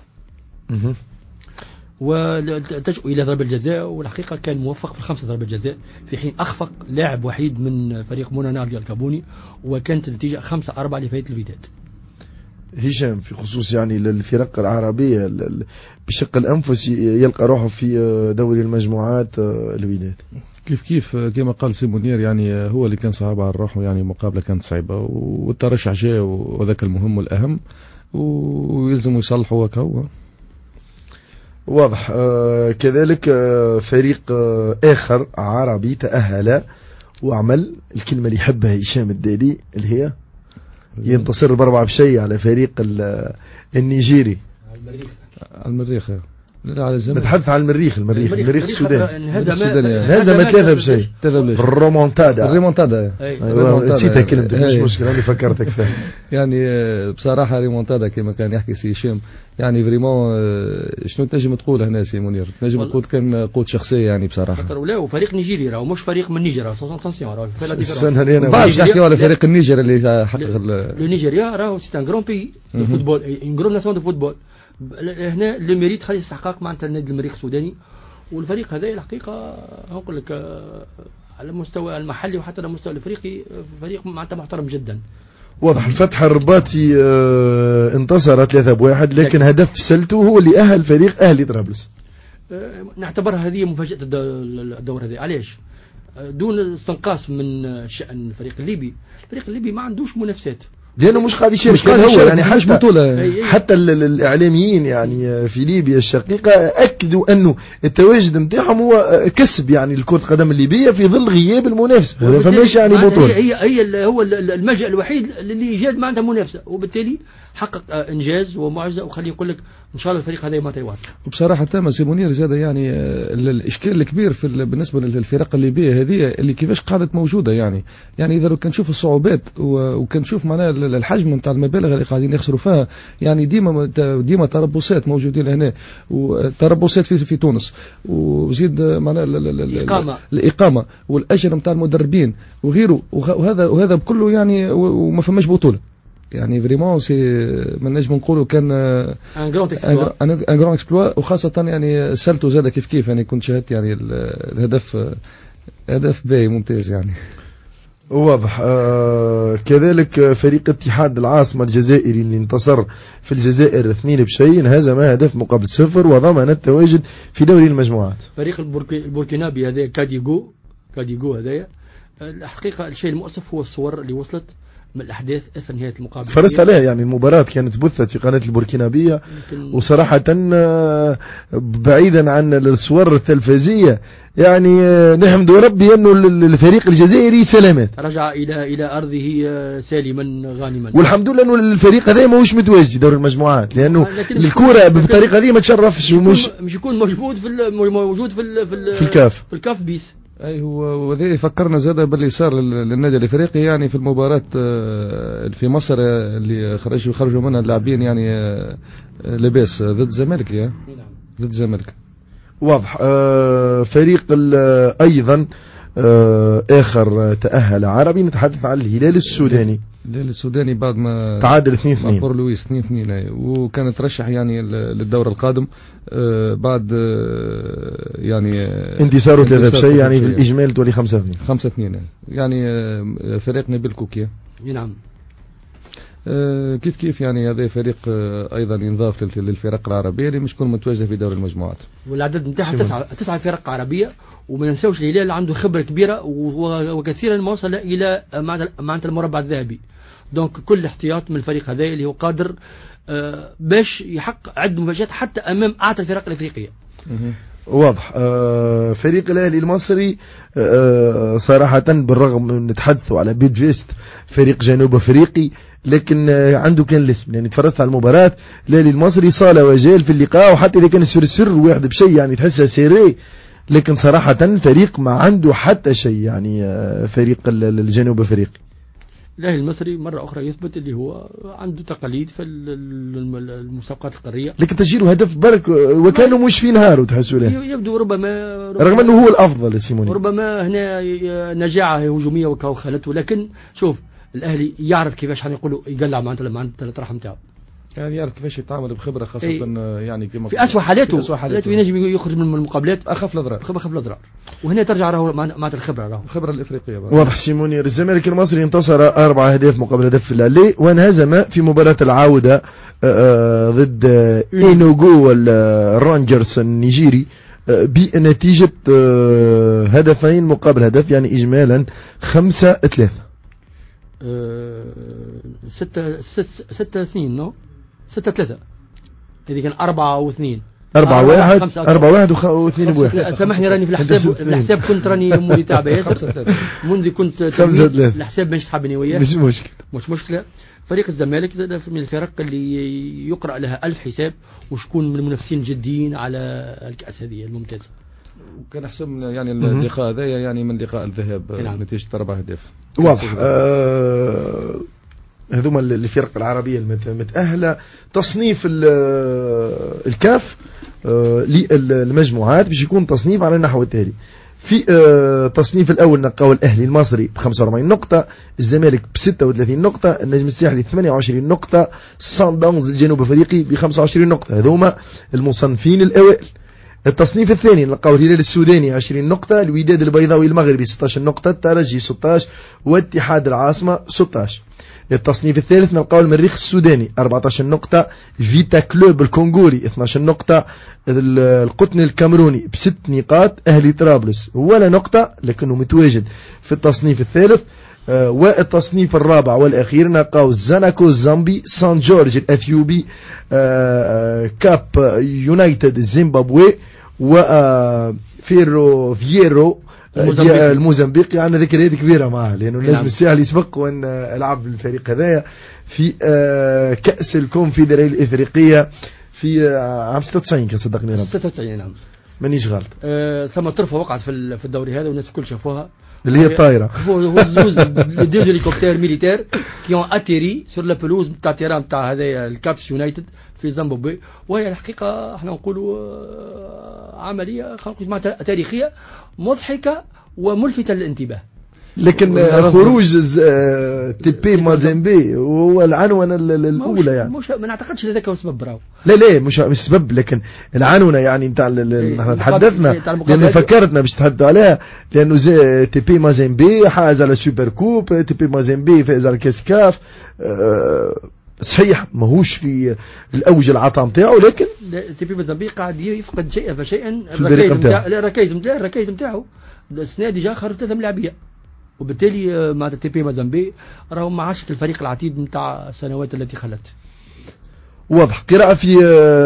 وتجأوا إلى ضربة الجزاء، والحقيقة كان موفق في الخمسة ضربة جزاء، في حين أخفق لاعب وحيد من فريق مونانا الكابوني، وكانت النتيجة خمسة أربعة لفائدة الوداد. هشام، في خصوص يعني الفرق العربية بشق الأنفس يلقى روحه في دوري المجموعات الوداد، كيف كيف كما قال سيمونير، يعني هو اللي كان صعب على روحه، يعني مقابلة كانت صعبة والترشح جاء وذاك المهم والأهم، ويلزم يصلحه وكهو. واضح. آه كذلك آه فريق آه آخر عربي تأهل وعمل الكلمة اللي يحبها هشام الدالي، اللي هي ينتصر بأربعة بشيء على فريق النيجيري المريخ. لا على الزمن نتحدث عن المريخ المريخ المريخ السوداني. هذا ما كذب شيء، الرومونتادا الريمونتادا نسيتها كلمتك، مش مشكلة اللي فكرتك فيها. يعني بصراحة ريمونتادا كما كان يحكي سي هشام، يعني فريمون شنو تنجم تقول هنا سي منير؟ تنجم تقول كان قوة شخصية يعني بصراحة. ولا وفريق نيجيري راهو مش فريق من نيجر، اتونسيون راهو بعد نحكي على فريق النيجر اللي حقق لو نيجيريا راهو سي ان غران بي دو فوتبول، ان غران ناسيون دو فوتبول. هنا لو ميريت خلي استحقاق معناتها النادي المريخ السوداني، والفريق هذا الحقيقة نقول لك على المستوى المحلي وحتى على المستوى الافريقي فريق معناتها محترم جدا. واضح. الفتح الرباطي اه انتصر ثلاثة بواحد، لكن هدف سلته هو اللي أهل فريق أهلي طرابلس. اه نعتبرها هذه مفاجأة الدورة هذه. علاش؟ دون استنقاص من شأن الفريق الليبي، الفريق الليبي ما عندوش منافسات لأنه مش قاعد يشارك هو يعني حتى بطولة. حتى الإعلاميين يعني في ليبيا الشقيقة أكدوا أنه التواجد نتاعهم هو كسب يعني الكرة القدم الليبية في ظل غياب المنافسة، فماش يعني بطولة. هي هي هو الملجأ الوحيد لإيجاد ما عنده منافسة، وبالتالي حقق إنجاز ومعجزة. وخلي يقول لك إن شاء الله الفريق هذا ما تيواصل. بصراحة تمام سي منير زاد يعني الإشكال الكبير في بالنسبة للفرق الليبية هذه اللي كيفاش قاعدت موجودة يعني يعني إذا لو كان نشوف الصعوبات وكان نشوف معناها الحجم نتاع المبالغ اللي قاعدين يخسروا فيها، يعني ديما ديما تربصات موجودين هنا، وتربصات في في تونس، وزيد معناها الإقامة الإقامة والأجر نتاع المدربين وغيره، وهذا وهذا كله يعني وما فماش بطولة. يعني فريمون سي ما نجم نقولوا كان ان جراند اكسبلوا ان جراند اكسبلوا، وخاصة يعني سالته زاد كيف كيف يعني كنت شاهدت يعني الهدف هدف باهي ممتاز يعني. واضح. آه كذلك فريق اتحاد العاصمة الجزائري اللي انتصر في الجزائر اثنين بشيء، هزم هدف مقابل صفر وضمن التواجد في دوري المجموعات. فريق البوركينابي هذا كاديغو كاديغو هذايا الحقيقة الشيء المؤسف هو الصور اللي وصلت من الأحداث أثناء نهاية المقابلة. فرست عليها يعني المباراة كانت بثت في قناة البوركينابية، وصراحة بعيدا عن الصور التلفزية يعني نحمد ربي أنه الفريق الجزائري سلامات رجع إلى إلى أرضه سالما غانما، والحمد لله أنه الفريق هذا ما هوش متواجد دور المجموعات، لأنه الكرة بالطريقة هذه ما تشرفش ومش مش يكون موجود في موجود في في, في الكاف في الكاف بيس. اي هو وذي فكرنا زاد باللي صار للنادي الافريقي يعني في المباراة في مصر اللي خرجوا خرجوا منها اللاعبين يعني لباس ضد الزمالك يا ضد الزمالك. واضح. آه فريق ايضا آه اخر تأهل عربي، نتحدث عن الهلال السوداني. الهلال السوداني بعد ما تعادل اثنين اثنين مع بور لويس اثنين اثنين، وكان ترشح يعني للدور القادم آه بعد آه يعني انتصاره ثلاثة بشيء يعني في الاجمال تولي خمسة اثنين خمسة اثنين يعني آه فريق نبيل كوكيا. نعم. آه كيف كيف يعني هذا فريق آه ايضا ينضاف للفرق العربيه اللي مش تكون متواجده في دور المجموعات، والعدد نتاعها تسعه تسعه فرق عربيه. وما ننساوش الهلال عنده خبره كبيره وكثيرا ما وصل الى معناتها المربع الذهبي. دونك كل احتياط من الفريق هذا اللي هو قادر آه باش يحقق عدة مفاجآت حتى امام اعتى الفرق الافريقيه. واضح. آه فريق الاهلي المصري آه صراحه بالرغم من نتحدثوا على بيت فيست فريق جنوب افريقي، لكن عنده كان الاسم يعني تفرجت على المباراة الاهلي المصري صال وجال في اللقاء، وحتى اذا كان السر سر واحد بشيء يعني تحسها سيري، لكن صراحة فريق ما عنده حتى شيء يعني فريق الجنوب افريقي. الاهلي المصري مرة اخرى يثبت اللي هو عنده تقاليد في المسابقات القارية، لكن تسجيله هدف برك وكانوا مش في نهاره تحسوا له، يبدو ربما, ربما رغم انه هو الافضل سيموني، ربما هنا نجاعة هجومية وخلته. لكن شوف الاهلي يعرف كيفاش هنقولوا يقلع معناتها معناتها الطرح نتاعو، يعني يعرف كيفاش يتعامل بخبره خاصه ايه يعني كما في اسوء حالاته في اسوء حالاته ينجم يخرج من المقابلات اخف الاضرار اخف الاضرار، وهنا ترجع راهو معناتها الخبره راهو الخبره الافريقيه. واضح سيموني. الزمالك المصري انتصر اربع اهداف مقابل هدف في الالي، وانهزم في مباراه العوده ضد اينوغو الرانجرز النيجيري بنتيجه هدفين مقابل هدف، يعني اجمالا خمسة ثلاثة. ستة ستة ستة اثنين نو ستة ثلاثة، هذه كان أربعة واثنين أربعة واحد أربعة واحد واثنين بواحد. سامحني راني في الحساب الحساب كنت راني أموري تعبة ياسر منذ كنت الحساب مش حابني وياه، مش مشكلة مش مشكلة. فريق الزمالك من الفرق اللي يقرأ لها ألف حساب وشكون من المنافسين الجديين على الكأس هذه الممتازة. وكان أحسن يعني اللقاء هذا يعني من لقاء الذهاب نعم. نتيجة أربع أهداف. واضح. آه هذوما الفرق العربية المتأهلة. تصنيف الكاف آه للمجموعات باش يكون تصنيف على النحو التالي: في آه تصنيف الأول نلقاو الأهلي المصري ب خمسة وأربعين نقطة، الزمالك ب ستة وثلاثين نقطة، النجم الساحلي ثمانية وعشرين نقطة، صن داونز الجنوب أفريقي ب خمسة وعشرين نقطة. هذوما المصنفين الأوائل. التصنيف الثاني نلقاو الهلال السوداني عشرين نقطة، الوداد البيضاوي المغربي ستة عشر نقطة، الترجي ستة عشر، واتحاد العاصمة ستة عشر. التصنيف الثالث نلقاو المريخ السوداني أربعة عشر نقطة، فيتا كلوب الكونغولي اثني عشر نقطة، القطن الكاميروني بست نقاط، أهلي طرابلس ولا نقطة لكنه متواجد في التصنيف الثالث. آه والتصنيف الرابع والأخير نلقاو زاناكو الزامبي، سان جورج الأثيوبي، آه كاب يونايتد الزيمبابوي، وفيرو فييرو الموزمبيقي, الموزمبيقي. عندنا ذكريات كبيرة معه لأنه النجم الساحلي يسبق وأن ألعب بالفريق هذايا في آه كأس الكونفدرالية الإفريقية في آه عام ستة وتسعين كان صدقني رب ستة وتسعين نعم مانيش غلط. آه ثم طرفة وقعت في في الدوري هذا والناس الكل شافوها اللي هي الطائرة. هو زوز دي هليكوبتر ميليتير كي اون اتيري سور لا بلوز نتاع تيران نتاع هذايا الكابس يونايتد في زيمبابوي، وهي الحقيقة احنا نقولوا عملية معناتها تاريخية مضحكة وملفتة للانتباه. لكن خروج تيبي مازيمبي هو العنونة الأولى يعني مش ما نعتقدش هذاك هو السبب براو. لا لا مش مش سبب، لكن العنونة يعني نتاع نحن تحدثنا لأن فكرتنا باش تحدثوا عليها، لأنه زي تيبي مازيمبي حاز على سوبر كوب، تيبي مازيمبي فاز على كاس كاف. أه صحيح ماهوش في الأوج العطاء نتاعو، لكن تيبي مازيمبي قاعد يفقد شيئا فشيئا الركائز نتاعو. لا الركائز نتاعو الركائز نتاعو السنة ديجا خرج ثلاثة ملاعبية، وبالتالي مع تيبي مازيمبي راهو ما عادش الفريق العتيد نتاع السنوات التي خلت. واضح. قراءة في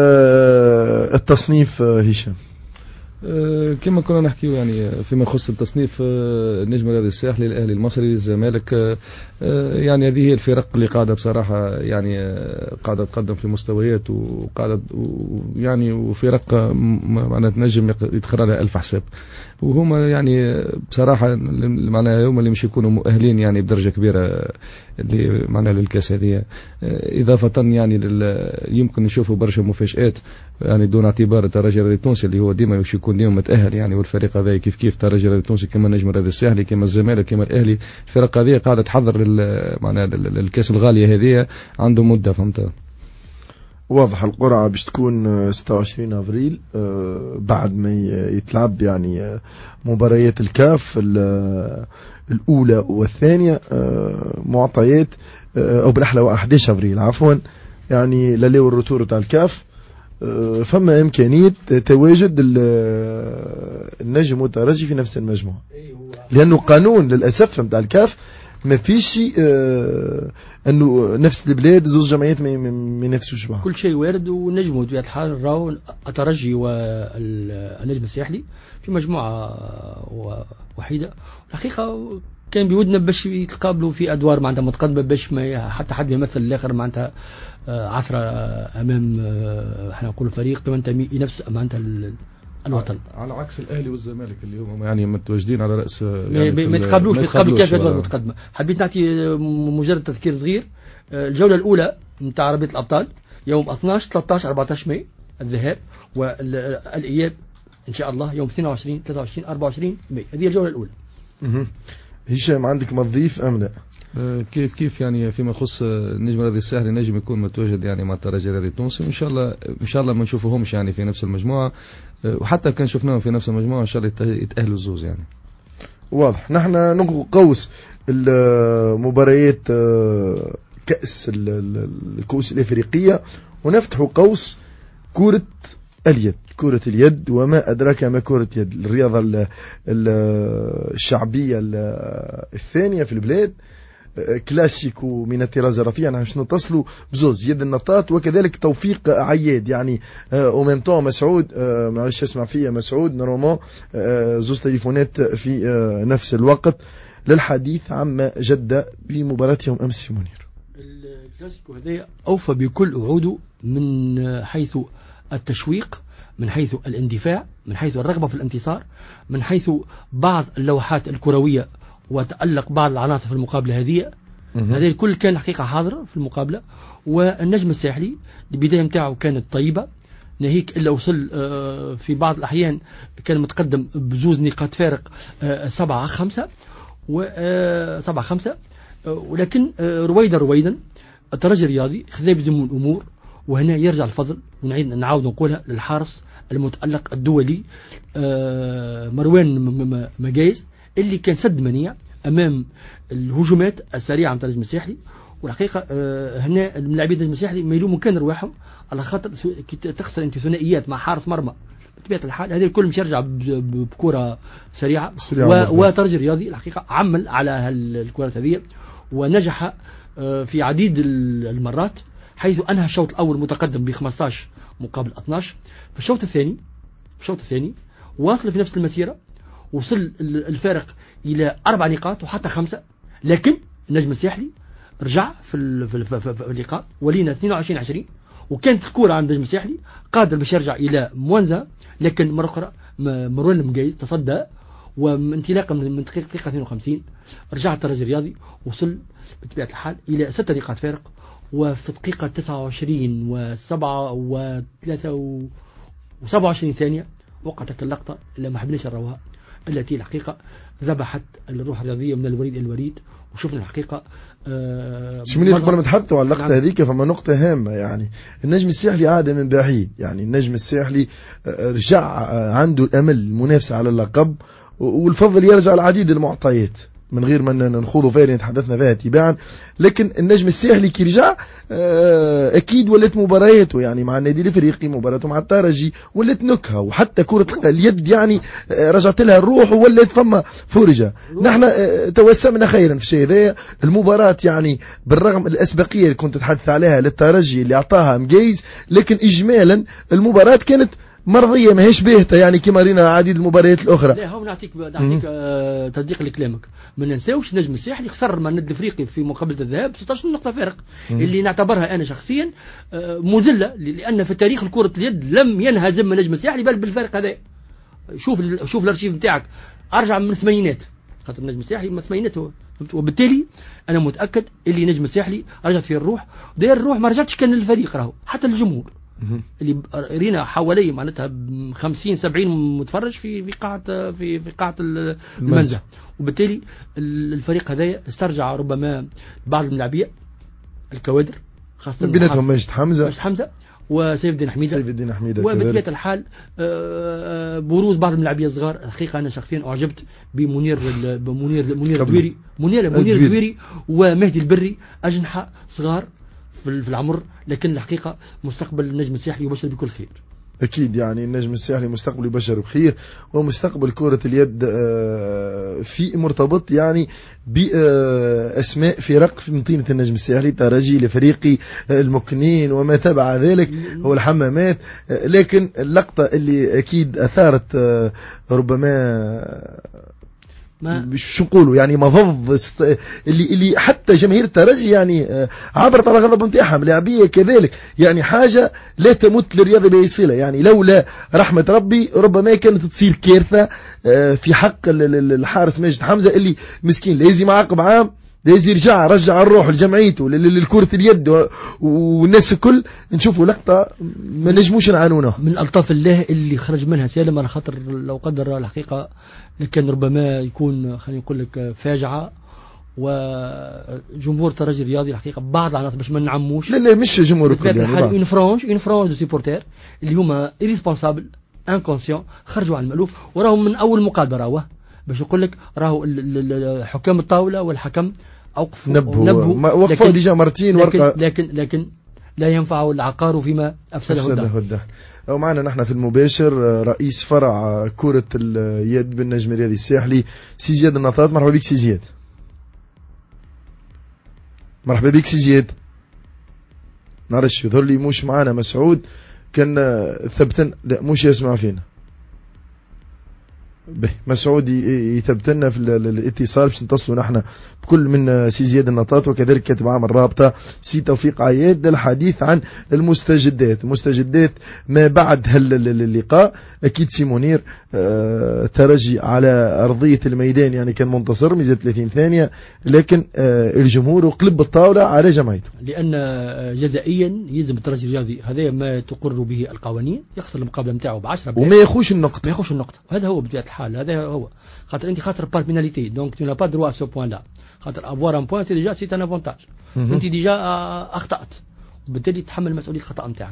التصنيف هشام. أه كما كنا نحكي يعني فيما يخص التصنيف، أه النجم الرياضي الساحلي، الاهلي المصري، الزمالك، أه يعني هذه هي الفرق اللي قاعده بصراحه يعني أه قاعده تقدم في مستويات وقاعده يعني وفرق معناتها تنجم يدخل لها ألف حساب، وهما يعني بصراحه معناها هما اللي مش يكونوا مؤهلين يعني بدرجه كبيره اللي معناها للكاس هذه. اضافه يعني يمكن نشوفوا برشا مفاجآت يعني دون اعتبار الترجي التونسي اللي هو ديما باش يكون ديما متاهل يعني، والفريق هذا كيف كيف الترجي التونسي كما النجم الرياضي الساحلي كما الزمالك كما الاهلي، الفرق هذه قاعده تحضر معناها الكاس الغاليه هذه عندهم مده فهمت. واضح. القرعة باش تكون ستة وعشرين أفريل بعد ما يتلعب يعني مباريات الكاف الأولى والثانية، معطيات أو بالأحلى أحد عشر أفريل عفوا يعني لليو الرتور تاع الكاف. فما إمكانية تواجد النجم والترجي في نفس المجموعة، لأنه قانون للأسف متاع الكاف ما فيش آه انه نفس البلاد زوج جمعيات ما ينافسوش بعض. كل شيء وارد، والنجم وطبيعة الحال راهو الترجي والنجم الساحلي في مجموعة وحيدة. الحقيقة كان بودنا باش يتقابلوا في ادوار معناتها متقدمة باش ما حتى حد يمثل الاخر معناتها عثرة امام احنا نقولوا فريق ينتمي نفس معناتها الوطن، على عكس الاهلي والزمالك اللي هم يعني متواجدين على راس يعني ما يتقابلوش ما يتقابلوا كيف ادوار متقدمه. حبيت نعطي مجرد تذكير صغير. الجوله الاولى نتاع عربيه الابطال يوم اثناش ثلاثة عشر أربعة عشر ماي الذهاب، والاياب ان شاء الله يوم اثنين وعشرين ثلاثة وعشرين أربعة وعشرين ماي. هذه الجوله الاولى. هشام عندك ما تضيف ام لا؟ كيف كيف يعني فيما يخص النجم الرياضي الساحلي نجم يكون متواجد يعني مع الترجي الرياضي التونسي، ان شاء الله ان شاء الله ما نشوفوهمش يعني في نفس المجموعه، وحتى كان شفناهم في نفس المجموعه ان شاء الله يتاهلوا الزوز يعني. واضح. نحن نلغي قوس المباريات كأس الكؤوس الافريقيه ونفتح قوس كرة اليد. كرة اليد وما أدراك ما كرة اليد، الرياضة الشعبية الثانية في البلاد، كلاسيكو من الطراز الرفيع. نحن باش نتصلوا بزوز يد النطاط وكذلك توفيق عياد يعني او ميم طون مسعود معلش اسمع فيا مسعود نورمال زوز تليفونات في نفس الوقت للحديث عما جد بمباراتهم امس منير. الكلاسيكو هذا اوفى بكل وعوده من حيث التشويق، من حيث الاندفاع، من حيث الرغبة في الانتصار، من حيث بعض اللوحات الكروية وتألق بعض العناصر في المقابلة هذه. هذا الكل كان حقيقة حاضر في المقابلة. والنجم الساحلي البداية متاعه كانت طيبة، ناهيك إلا وصل في بعض الأحيان كان متقدم بزوز نقاط فارق سبعة خمسة وسبعة خمسة، ولكن رويدا رويدا الترجي الرياضي خذا بزمون الأمور، وهنا يرجع الفضل ونعيد نعاود نقولها للحارس المتألق الدولي مروان مجايز اللي كان سد منيع أمام الهجومات السريعة من النجم الساحلي، والحقيقه آه هنا اللاعبين النجم الساحلي ما يلوموا كان رواحهم على خاطر كي تخسر انت ثنائيات مع حارس مرمى بطبيعه الحال هذا الكل مش يرجع بكره سريعه, سريعة وترجي رياضي الحقيقه عمل على الكره هذه ونجح آه في عديد المرات حيث انهى الشوط الاول متقدم ب خمسطاش مقابل اثناش. في الشوط الثاني في الشوط الثاني واصل في نفس المسيره وصل الفارق الى اربع نقاط وحتى خمسه لكن النجم الساحلي رجع في, في, في, في, في اللقاء ولينا اثنين وعشرين عشرين وكانت الكرة عند النجم الساحلي قادر باش يرجع إلى موانزا لكن مرة أخرى مروان المقايد تصدى وانطلاقا من دقيقة اثنين وخمسين رجع الترجي الرياضي وصل بطبيعة الحال إلى ستة نقاط فارق وفي دقيقة تسعة وعشرين وسبعة وثلاثة وسبعة وعشرين ثانية وقعت اللقطة اللي ما حبناش نراوها التي الحقيقة ذبحت الروح الرياضية من الوريد إلى الوريد وشفنا الحقيقة آه شمني قبل ما تحدثوا على اللقطة هذيك فما نقطة هامة يعني النجم الساحلي عاد من بعيد يعني النجم الساحلي رجع عنده الأمل المنافسة على اللقب والفضل يرجع العديد المعطيات من غير ما نخوضوا فيها تحدثنا فيها تباعا لكن النجم الساحلي كي رجع اكيد ولات مبارياته يعني مع النادي الافريقي مباراته مع الترجي ولات نكهه وحتى كره اليد يعني رجعت لها الروح وولات فما فرجه. نحن توسمنا خيرا في الشيء هذا المباراه يعني بالرغم الاسبقيه اللي كنت تحدث عليها للترجي اللي اعطاها مجيز لكن اجمالا المباراه كانت مرضية ما هيش باهتة يعني كما رينا عديد المباريات الأخرى. لا هو نعطيك نعطيك آه تصديق لكلامك ما ننساوش نجم الساحلي خسر مع النادي الافريقي في مقابلة الذهاب ستة عشر نقطة فارق مم. اللي نعتبرها أنا شخصيا آه مذلة لأن في تاريخ الكرة اليد لم ينهزم نجم الساحلي بل بالفارق هذا. شوف شوف الارشيف نتاعك أرجع من الثمانينات خاطر نجم الساحلي من الثمانينات وبالتالي أنا متأكد اللي نجم الساحلي رجعت فيه الروح داير الروح ما رجعتش كان الفريق راهو حتى الجمهور اللي رينا حوالي معناتها خمسين سبعين متفرج في في قاعة في في قاعة المنزه وبالتالي الفريق هذا استرجع ربما بعض اللاعبين الكوادر خاصة بيناتهم مجد حمزة مجد حمزة وسيف الدين حميدة سيف الدين حميدة وبطبيعة الحال بروز بعض اللاعبين الصغار الحقيقة أنا شخصيا أعجبت بمنير بمنير منير الدويري منير منير الدويري ومهدي البري أجنحة صغار في العمر لكن الحقيقة مستقبل النجم الساحلي يبشر بكل خير. أكيد يعني النجم الساحلي مستقبل يبشر بخير ومستقبل كرة اليد في مرتبط يعني بأسماء فرق في مدينة النجم الساحلي ترجي الافريقي المكنين وما تبع ذلك هو الحمامات لكن اللقطة اللي أكيد أثارت ربما شو نقولوا يعني مضض اللي اللي حتى جماهير الترجي يعني عبرت على غضب نتاعها لاعبيه كذلك يعني حاجه لا تمت للرياضه بأي يعني لولا رحمه ربي ربما كانت تصير كارثه في حق الحارس ماجد حمزه اللي مسكين لازم عقب عام لازم يرجع رجع الروح لجمعيته للكرة اليد والناس الكل نشوفوا لقطة ما نجموش نعانونه من ألطاف الله اللي خرج منها سالم على خاطر لو قدر الحقيقة لكن ربما يكون خلينا نقول لك فاجعة وجمهور الترجي الرياضي الحقيقة بعض العناصر باش ما نعموش لا لا مش جمهور الكل يعني اون فرانش اون فرانش دو سيبورتير اللي هما irresponsables انكونسيون خرجوا على المألوف وراهم من أول مقابلة راهو باش يقول لك راهو حكام الطاولة والحكم أوقفوا نبهوا وقفوا ديجا مرتين لكن, ورقة لكن لكن لا ينفع العقار فيما أفسده الدهر. ومعنا نحن في المباشر رئيس فرع كرة اليد بالنجم الرياضي الساحلي سي زياد النطاط. مرحبا بك سي زياد. مرحبا بك سي زياد. نعرفش يظهر لي مش معنا مسعود كان ثبتن لا مش يسمع فينا به مسعود يثبتنا في الاتصال باش نتصلوا نحن بكل من سي زياد النطاط وكذلك كاتب عام الرابطة سي توفيق عياد للحديث عن المستجدات مستجدات ما بعد هاللقاء. أكيد سي منير آه ترجي على أرضية الميدان يعني كان منتصر ميزة ثلاثين ثانية لكن آه الجمهور وقلب الطاولة على جمعيته لأن جزائيا يلزم الترجي الرياضي هذا ما تقر به القوانين يخسر المقابلة نتاعه بعشرة وما يخوش النقطة ما يخوش النقطة وهذا هو بطبيعة الحال هذا هو خاطر أنت خاطر بار بيناليتي دونك tu n'as pas droit à ce point là خاطر avoir un point c'est déjà c'est un avantage أنت ديجا أخطأت وبالتالي تحمل مسؤولية الخطأ نتاعك.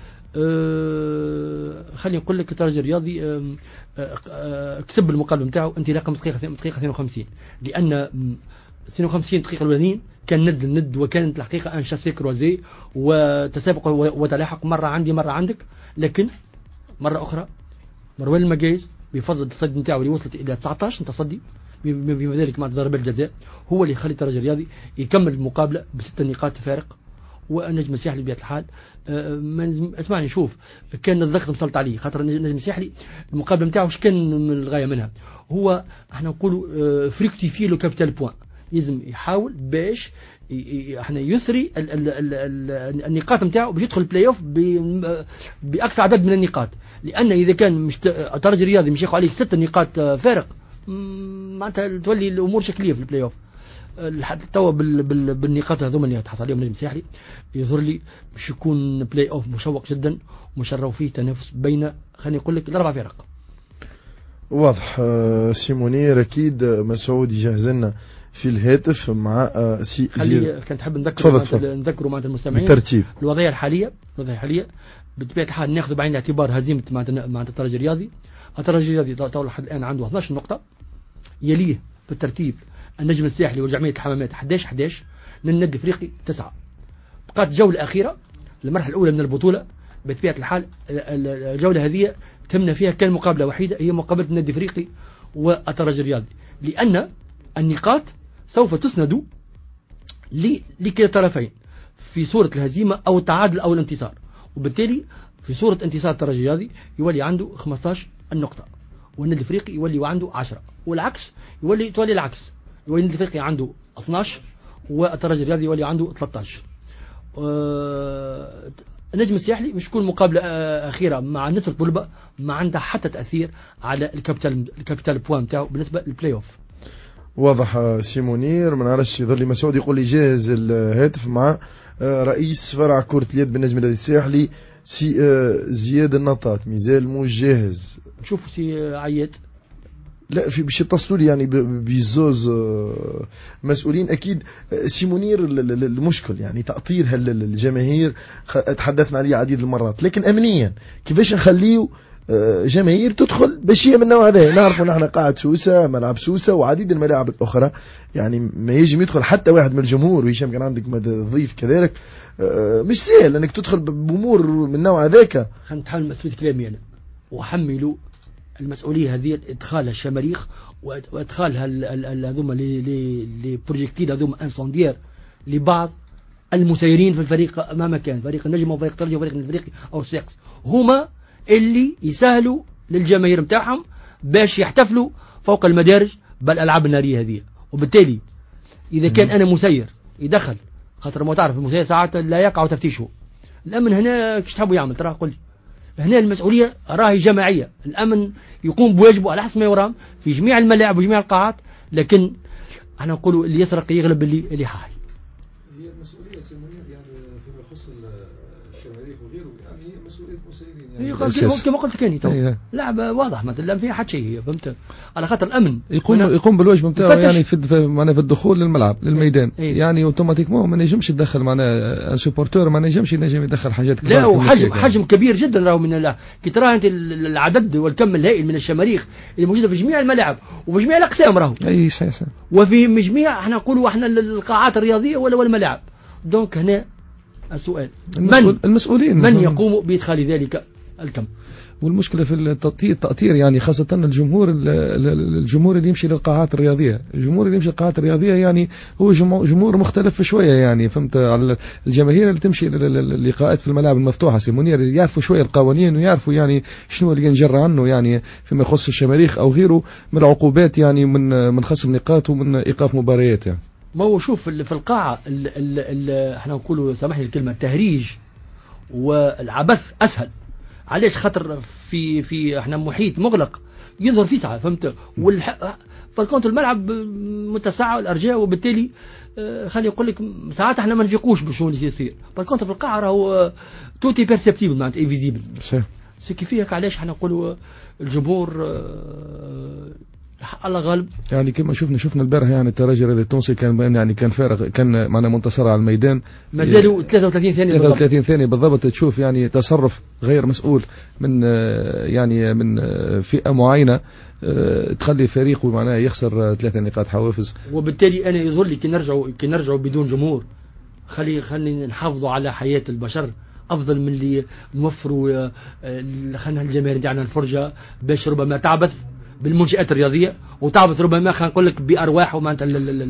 أه خليني نقول لك الترجي الرياضي أه أه كسب المقابله نتاعو انطلاقا من دقيقه دقيقه اثنين وخمسين لان اثنين وخمسين دقيقة الأولانيين كان ند الند، وكانت الحقيقة ان شاسي كروزي وتسابق وتلاحق، مرة عندي مرة عندك. لكن مرة أخرى مروان المقايز بفضل التصدي نتاعو اللي وصلت إلى تسعطاش تصدي بما ذلك مع ضربات الجزاء، هو اللي يخلي الترجي الرياضي يكمل المقابلة بست نقاط فارق. والنجم الساحلي بطبيعة الحال أه اسمعني شوف، كان الضغط مسلط عليه، خاطر النجم الساحلي المقابلة نتاعو واش كان من الغاية منها، هو احنا نقولوا أه فريكتيفي لو كابيتال بوان، لازم يحاول باش احنا يسري ال ال ال ال النقاط نتاعو باش يدخل البلاي اوف باكثر عدد من النقاط. لان اذا كان مش الترجي الرياضي مش ياخذ عليك ست نقاط فارق، معناتها تولي الامور شكليه في البلاي اوف. لحد توا بالنقاط هذوما اللي تحصل عليهم النجم الساحلي يظهر لي باش يكون بلاي اوف مشوق جدا ومشرف فيه تنافس بين خليني نقول لك الاربع فرق. واضح. سيمونير اكيد مسعود يجهز لنا في الهاتف مع سي خلي كان تحب نذكر نذكروا مع المستمعين بالترتيب الوضعيه الحاليه. الوضعيه الحاليه بطبيعه الحال ناخذ بعين الاعتبار هزيمه مع مع الترجي الرياضي. الترجي الرياضي تو لحد الان عنده اثناش نقطه، يليه بالترتيب النجم الساحلي وجمعيه الحمامات احد عشر احد عشر، النادي الافريقي تسعة. بقات الجوله الاخيره المرحله الاولى من البطوله، بطبيعه الحال الجوله هذه تمنى فيها كان مقابله وحيده، هي مقابله النادي الافريقي والترجي الرياضي، لان النقاط سوف تسند لكلا الطرفين في صورة الهزيمة أو التعادل أو الانتصار، وبالتالي في صورة انتصار الترجي الرياضي يولي عنده خمسطاش النقطة والنادي الافريقي يولي عنده عشرة، والعكس يولي تولي العكس، يولي النادي الافريقي عنده اثناش والترجي الرياضي يولي عنده ثلاثطاش. أه النجم الساحلي مش كل مقابلة أخيرة مع النصر بولبا ما عندها حتى تأثير على الكابيتال الكابيتال بوان بتاعه بالنسبة للبلاي اوف. واضح. سيمونير ما نعرفش يظل لي مسعود يقول لي جاهز الهاتف مع رئيس فرع كرة اليد بالنجم الساحلي سي زياد النطاط، مازال مش جاهز. نشوف سي عياد لا في باش يتصلوا لي يعني بزوز مسؤولين اكيد. سيمونير المشكل يعني تأطير الجماهير تحدثنا عليه عديد المرات، لكن امنيا كيفاش نخليه جماهير تدخل بشيء من النوع هذا. نعرفوا نحن قاعد سوسة ملعب سوسة وعديد الملاعب الأخرى، يعني ما يجي يدخل حتى واحد من الجمهور. وهشام كان عندك ضيف كذلك، مش سهل انك تدخل بأمور من النوع هذاك. خلينا نتحمل مسؤولية كلامي أنا وحملوا المسؤولية هذه إدخال الشماريخ وإدخال هذوما لي بروجيكتيل هذوما انساندير لبعض المسيرين في الفريق مهما كان، فريق النجم وفريق الترجي وفريق الافريقي او الساقس، هما اللي يسهلوا للجماهير متاعهم باش يحتفلوا فوق المدارج بالألعاب النارية هذه. وبالتالي إذا كان أنا مسير يدخل، خاطر ما تعرف المسير ساعات لا يقع تفتيشه، الأمن هنا كش تحبوا يعمل ترى قل هنا المسؤولية راهي جماعية، الأمن يقوم بواجبه على حسب ما يرام في جميع الملاعب وجميع القاعات، لكن احنا نقولوا اللي يسرق يغلب اللي اللي حاول. هي المسؤولية سيمونير يعني فيما يخص الشماريخ وغيره، يعني هي مسؤولية مسيرين يعني كما قلت كاني تو لعبة واضح ما لا فيها حد شيء، فهمت؟ على خاطر الأمن يقوم يقوم بالواجب نتاعو يعني في معنا في الدخول للملعب للميدان، إيه؟ يعني اوتوماتيكمون ما نجمش يدخل معنا سوبورتور، ما نجمش ينجم يدخل حاجات لا، وحجم حجم كبير جدا راهو من الله كي ترى انت العدد والكم الهائل من الشماريخ اللي موجوده في جميع الملاعب وفي جميع الاقسام راهو اي صحيح صحيح، وفي جميع احنا نقولوا احنا القاعات الرياضيه ولا والملاعب. دونك هنا السؤال من المسؤولين من يقوم بادخال ذلك الكم؟ والمشكلة في التأطير التأطير يعني خاصة الجمهور الجمهور اللي يمشي للقاعات الرياضية، الجمهور اللي يمشي للقاعات الرياضية يعني هو جمهور مختلف شوية، يعني فهمت على الجماهير اللي تمشي للقاءات في الملاعب المفتوحة سيمونير يعرفوا شوية القوانين ويعرفوا يعني شنو اللي ينجر عنه، يعني فيما يخص الشماريخ أو غيره من العقوبات، يعني من من خصم نقاط ومن إيقاف مباريات. يعني ما هو شوف في القاعة احنا نقولوا سامحني الكلمة التهريج والعبث أسهل. علاش؟ خاطر في في احنا محيط مغلق يظهر فيه ساعه، فهمت؟ والح... فالكونت الملعب متسع الارجاء، وبالتالي اه خلي يقول لك ساعات احنا ما نفيقوش بالشغل اللي يصير. فالكونت في القاعه راهو توتي بيرسبتيبل معناتها انفيزيبل. سي كيفية علاش احنا نقولوا الجمهور اه الله غالب. يعني كما شفنا شفنا البارح يعني الترجي الرياضي التونسي كان يعني كان فارغ، كان معنا منتصر على الميدان، ما زالوا ثلاثة وثلاثين ثانية ثلاثة وثلاثين ثانية بالضبط. تشوف يعني تصرف غير مسؤول من يعني من فئة معينة تخلي فريقه معناه يخسر ثلاثة نقاط حوافز. وبالتالي أنا يظهر لي كي نرجعوا كي نرجعوا بدون جمهور، خلي خلي نحافظوا على حياة البشر أفضل من اللي نوفروا خلينا الجماهير نتاعنا الفرجة باش ربما تعبث بالمنشآت الرياضية وتعبث ربما خلينا نقول لك بأرواح ومعناتها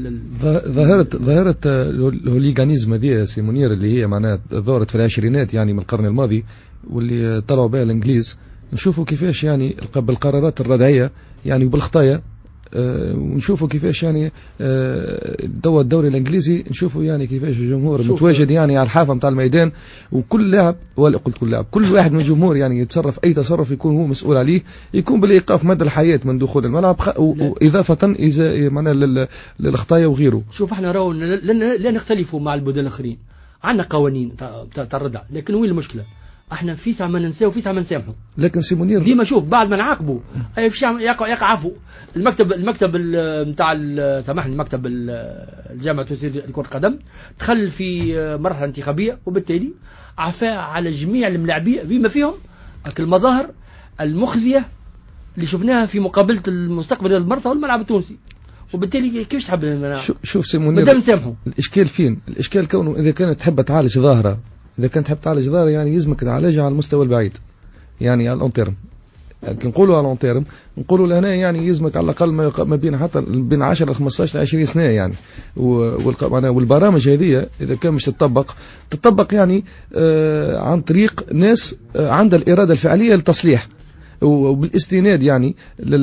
ظاهرة ظاهرة الهوليغانيزم هذه سي منير اللي هي معناها ظهرت في العشرينات يعني من القرن الماضي واللي طلعوا بها الإنجليز. نشوفوا كيفاش يعني بالقرارات الردعية يعني وبالخطايا أه ونشوفوا كيفاش يعني أه دوا الدوري الانجليزي نشوفوا يعني كيفاش الجمهور متواجد يعني على الحافه نتاع الميدان، وكل لاعب ولا قلت كل لاعب كل واحد من الجمهور يعني يتصرف اي تصرف يكون هو مسؤول عليه، يكون بالايقاف مدى الحياه من دخول الملعب واضافه اذا معناها للخطايا وغيره. شوف احنا راهو لا نختلفوا مع البلدان الاخرين، عندنا قوانين تاع الردع، لكن وين المشكله؟ احنا في ساعه ما ننساو وفي ساعه ما نسامحوا. لكن سي منير ديما شوف بعد ما نعاقبوا اي في يقع يقع عفو. المكتب المكتب نتاع سامحني المكتب الجامعه التونسيه لكره القدم دخل في مرحله انتخابيه، وبالتالي عفا على جميع الملاعبين بما فيهم المظاهر المخزيه اللي شفناها في مقابله المستقبل المرسى والملعب التونسي. وبالتالي كيفاش تحب شوف سي منير نسامحوا؟ الاشكال فين؟ الاشكال كونه اذا كانت تحب تعالج ظاهره إذا كنت تحب تعالج ظاهرة يعني يلزمك تعالجها على المستوى البعيد، يعني على اللون تيرم. لكن نقولوا على اللون تيرم نقولوا لهنا يعني يلزمك على الأقل ما بين حتى بين عشرة خمسطاش ل عشرين سنة يعني. والبرامج هذه إذا كان مش تطبق تطبق يعني آه عن طريق ناس آه عندها الإرادة الفعلية للتصليح، وبالاستناد يعني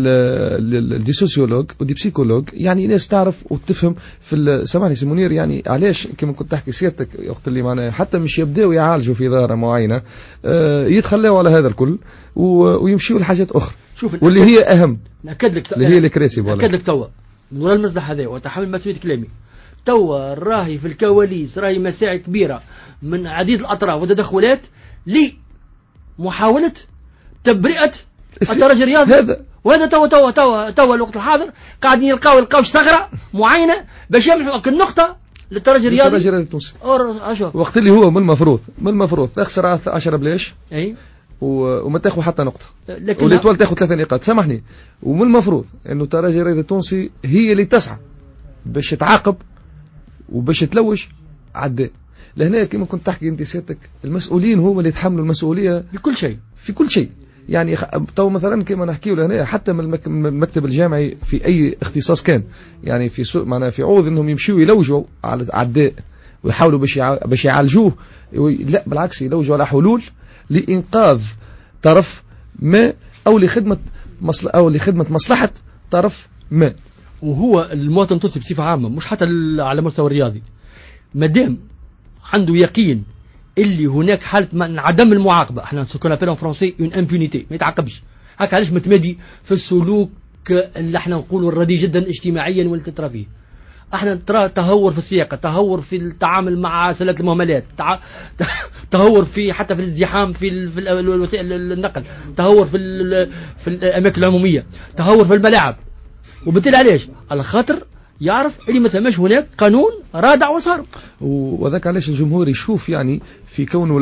للدي سوسيولوج ودي بسيكولوج، يعني ناس تعرف وتفهم في سامحني سي منير يعني علاش كما كنت تحكي سيادتك يا اخت اللي معنا حتى مش يبداوا يعالجوا في ظاهره معينه يتخلاوا على هذا الكل ويمشيوا لحاجات اخرى واللي هي اهم ناكد لك اللي هي الكراسي. ناكد لك توا من وراء المصلح هذا وتحمل مسؤوليه كلامي توا راهي في الكواليس راهي مساعي كبيره من عديد الاطراف وتدخلات لمحاوله تبرئة الترجي الرياضي هذا، وهذا توا توا توا توا الوقت الحاضر قاعدين يلقاو يلقاو ثغرة معينة باش يمحوا النقطة للترجي الرياضي. الترجي الرياضي التونسي وقت اللي هو من المفروض من المفروض تخسر عشرة بلاش اي وما تاخذ حتى نقطة واللي تولي تاخذ ثلاثة نقاط. سامحني، ومن المفروض انه الترجي الرياضي التونسي هي اللي تسعى باش تعاقب وباش تلوج عداء. لهنا كما كنت تحكي انت سيادتك المسؤولين هم اللي يتحملوا المسؤولية بكل شيء في كل شيء. يعني تو مثلا كما نحكيه لهنا حتى من المكتب الجامعي في اي اختصاص كان يعني في سوء معنا في عوض انهم يمشيوا يلوجوا على عداء ويحاولوا باش باش يعالجوه، لا بالعكس يلوجوا على حلول لانقاذ طرف ما او لخدمه مصلحه او لخدمه مصلحه طرف ما. وهو المواطن التونسي بصفه عامه مش حتى على مستوى الرياضي مادام عنده يقين اللي هناك حالة عدم المعاقبة، احنا سكنا في فرنسي اون امبونيتي ما يتعاقبش، هكا علاش متمادي في السلوك اللي احنا نقولوا الردي جدا اجتماعيا والتترى فيه. احنا ترى تهور في السياقة، تهور في التعامل مع سلات المهملات، تع... تهور في حتى في الازدحام في ال... في وسائل النقل، تهور في ال... في الاماكن العمومية، تهور في الملاعب. وبالتالي علاش؟ على خاطر يعرف اللي ما ثماش هناك قانون رادع وصار. وذاك علاش الجمهور يشوف يعني في كونه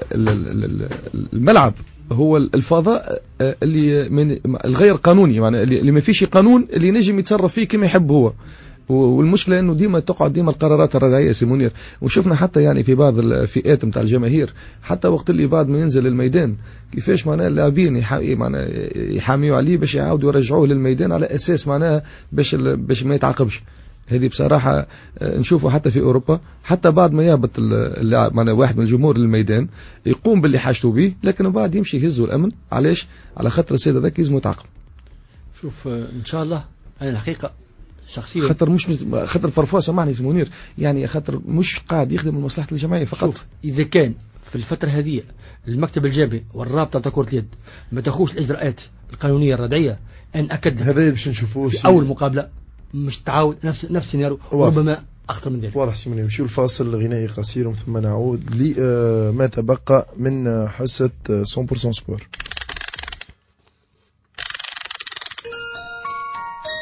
الملعب هو الفضاء اللي من الغير قانوني، يعني اللي ما فيش قانون اللي نجم يتصرف فيه كما يحب هو. والمشكلة انه ديما تقعد ديما القرارات الردعية سي منير. وشفنا حتى يعني في بعض الفئات نتاع الجماهير حتى وقت اللي بعد ما ينزل الميدان كيفاش معناها اللاعبين معناها يحاميوا عليه باش يعاودوا يرجعوه للميدان على اساس معناها باش باش ما يتعاقبش. هذه بصراحة نشوفه حتى في أوروبا، حتى بعد ما يهبط اللاعب معنا واحد من الجمهور للميدان يقوم باللي حاجته به، لكن بعد يمشي يهزوا الأمن. علاش؟ على خاطر السيد هذاك لازم يتعاقب. شوف إن شاء الله أنا الحقيقة شخصيا خاطر مش خاطر برفوا سمعني سي منير يعني خاطر مش قاعد يخدم لمصلحة الجمعية فقط. إذا كان في الفترة هذه المكتب الجامعي والرابطة تاع كرة اليد ما تاخوش الإجراءات القانونية الردعية، أن أكد هذا باش نشوفوه في أول مقابلة مش تعاود نفس نفس سيناريو ربما أخطر من ذلك. واضح سيموني. نمشيو الفاصل غنائي قصير ثم نعود لما تبقى من حصة مية بالمية سبور.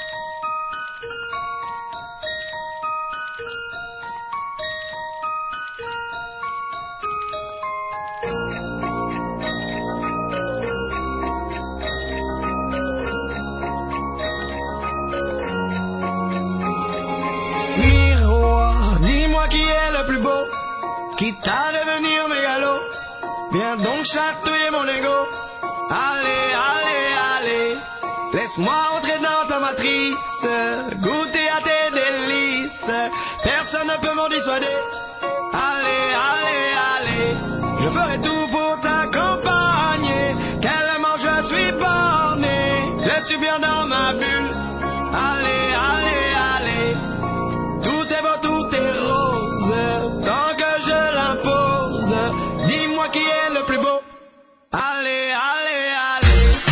Viens donc chatouiller mon ego. Allez, allez, allez. Laisse-moi entrer dans ta matrice, goûter à tes délices. Personne ne peut m'en dissuader. Allez, allez, allez. Je ferai tout pour t'accompagner. Tellement je suis borné. Je suis bien dans ma bulle. Allez, allez, allez. Tout est beau, tout est rose. Tant que je l'impose. Dis-moi qui est le plus beau. Allez, allez, allez.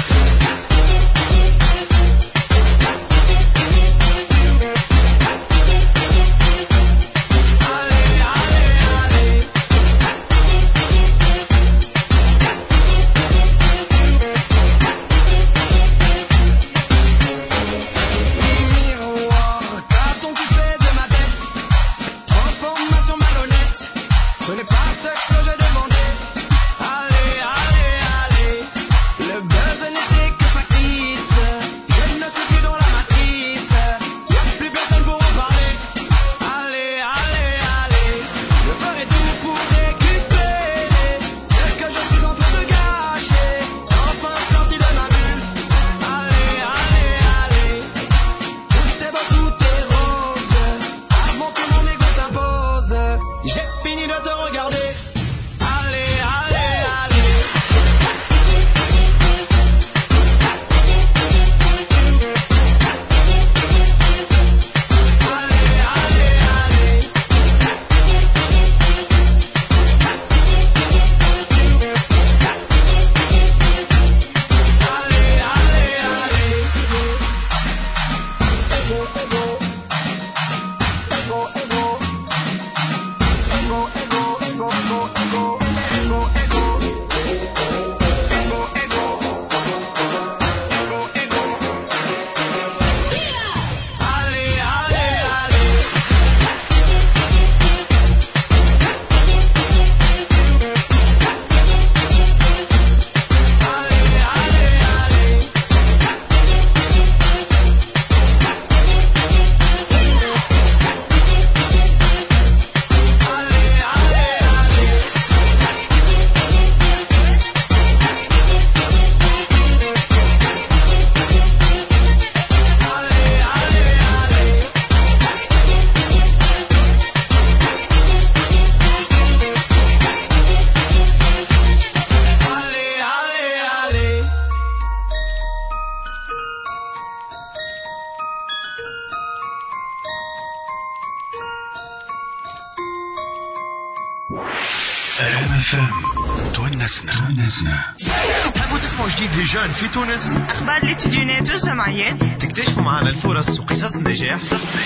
تونسنا تونسنا. تحبوا تسمعوا جديد لجان في تونس؟ أخبار الاتديونات والجمعيات، تكتشفوا معنا الفرص وقصص النجاح.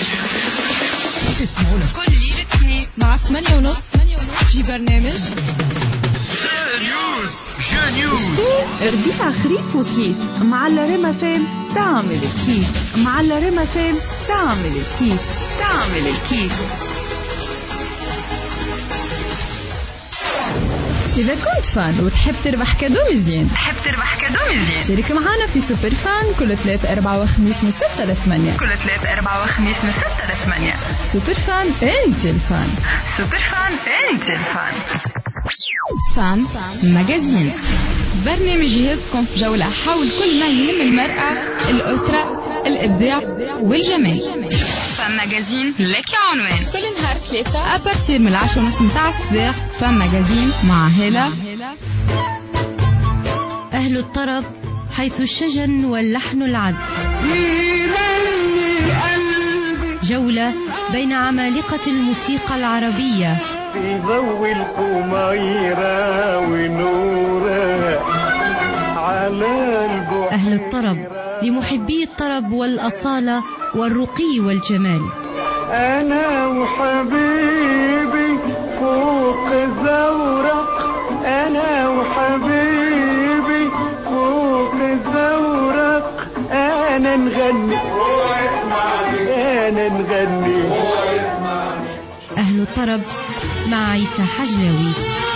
اسمعونا كل ليلة اثنين مع ثمانية ونص في برنامج نيوز جو نيوز. ربيع خريف وصيف مع الريما فين تعمل الكيف، مع الريما فين تعمل الكيف، تعمل الكيف. إذا كنت فان وتحب تربح كادو مزيان، تحب تربح كادو مزيان، شارك معنا في سوبر فان كل ثلاث أربعة وخميس من ستة لثمانية، كل ثلاث أربعة وخميس من ستة لثمانية. سوبر فان أنت الفان، سوبر فان أنت الفان. فان ماجازين، برنامج يهزكم في جولة حول كل ما يهم المرأة، الأسرة، الإبداع والجمال. فان ماجازين لك عنوان كل نهار ثلاثة أبارتير من العشرة ونص متاع الصباح. فان ماجازين مع هالة. أهل الطرب حيث الشجن واللحن العذب، جولة بين عمالقة الموسيقى العربية في ضوء القميرة ونورها على البحر. أهل الطرب لمحبي الطرب والأصالة والرقي والجمال. أنا وحبيبي فوق الزورق، أنا وحبيبي فوق الزورق، أنا نغني أنا نغني. أهل الطرب مع عيسى حجلاوي.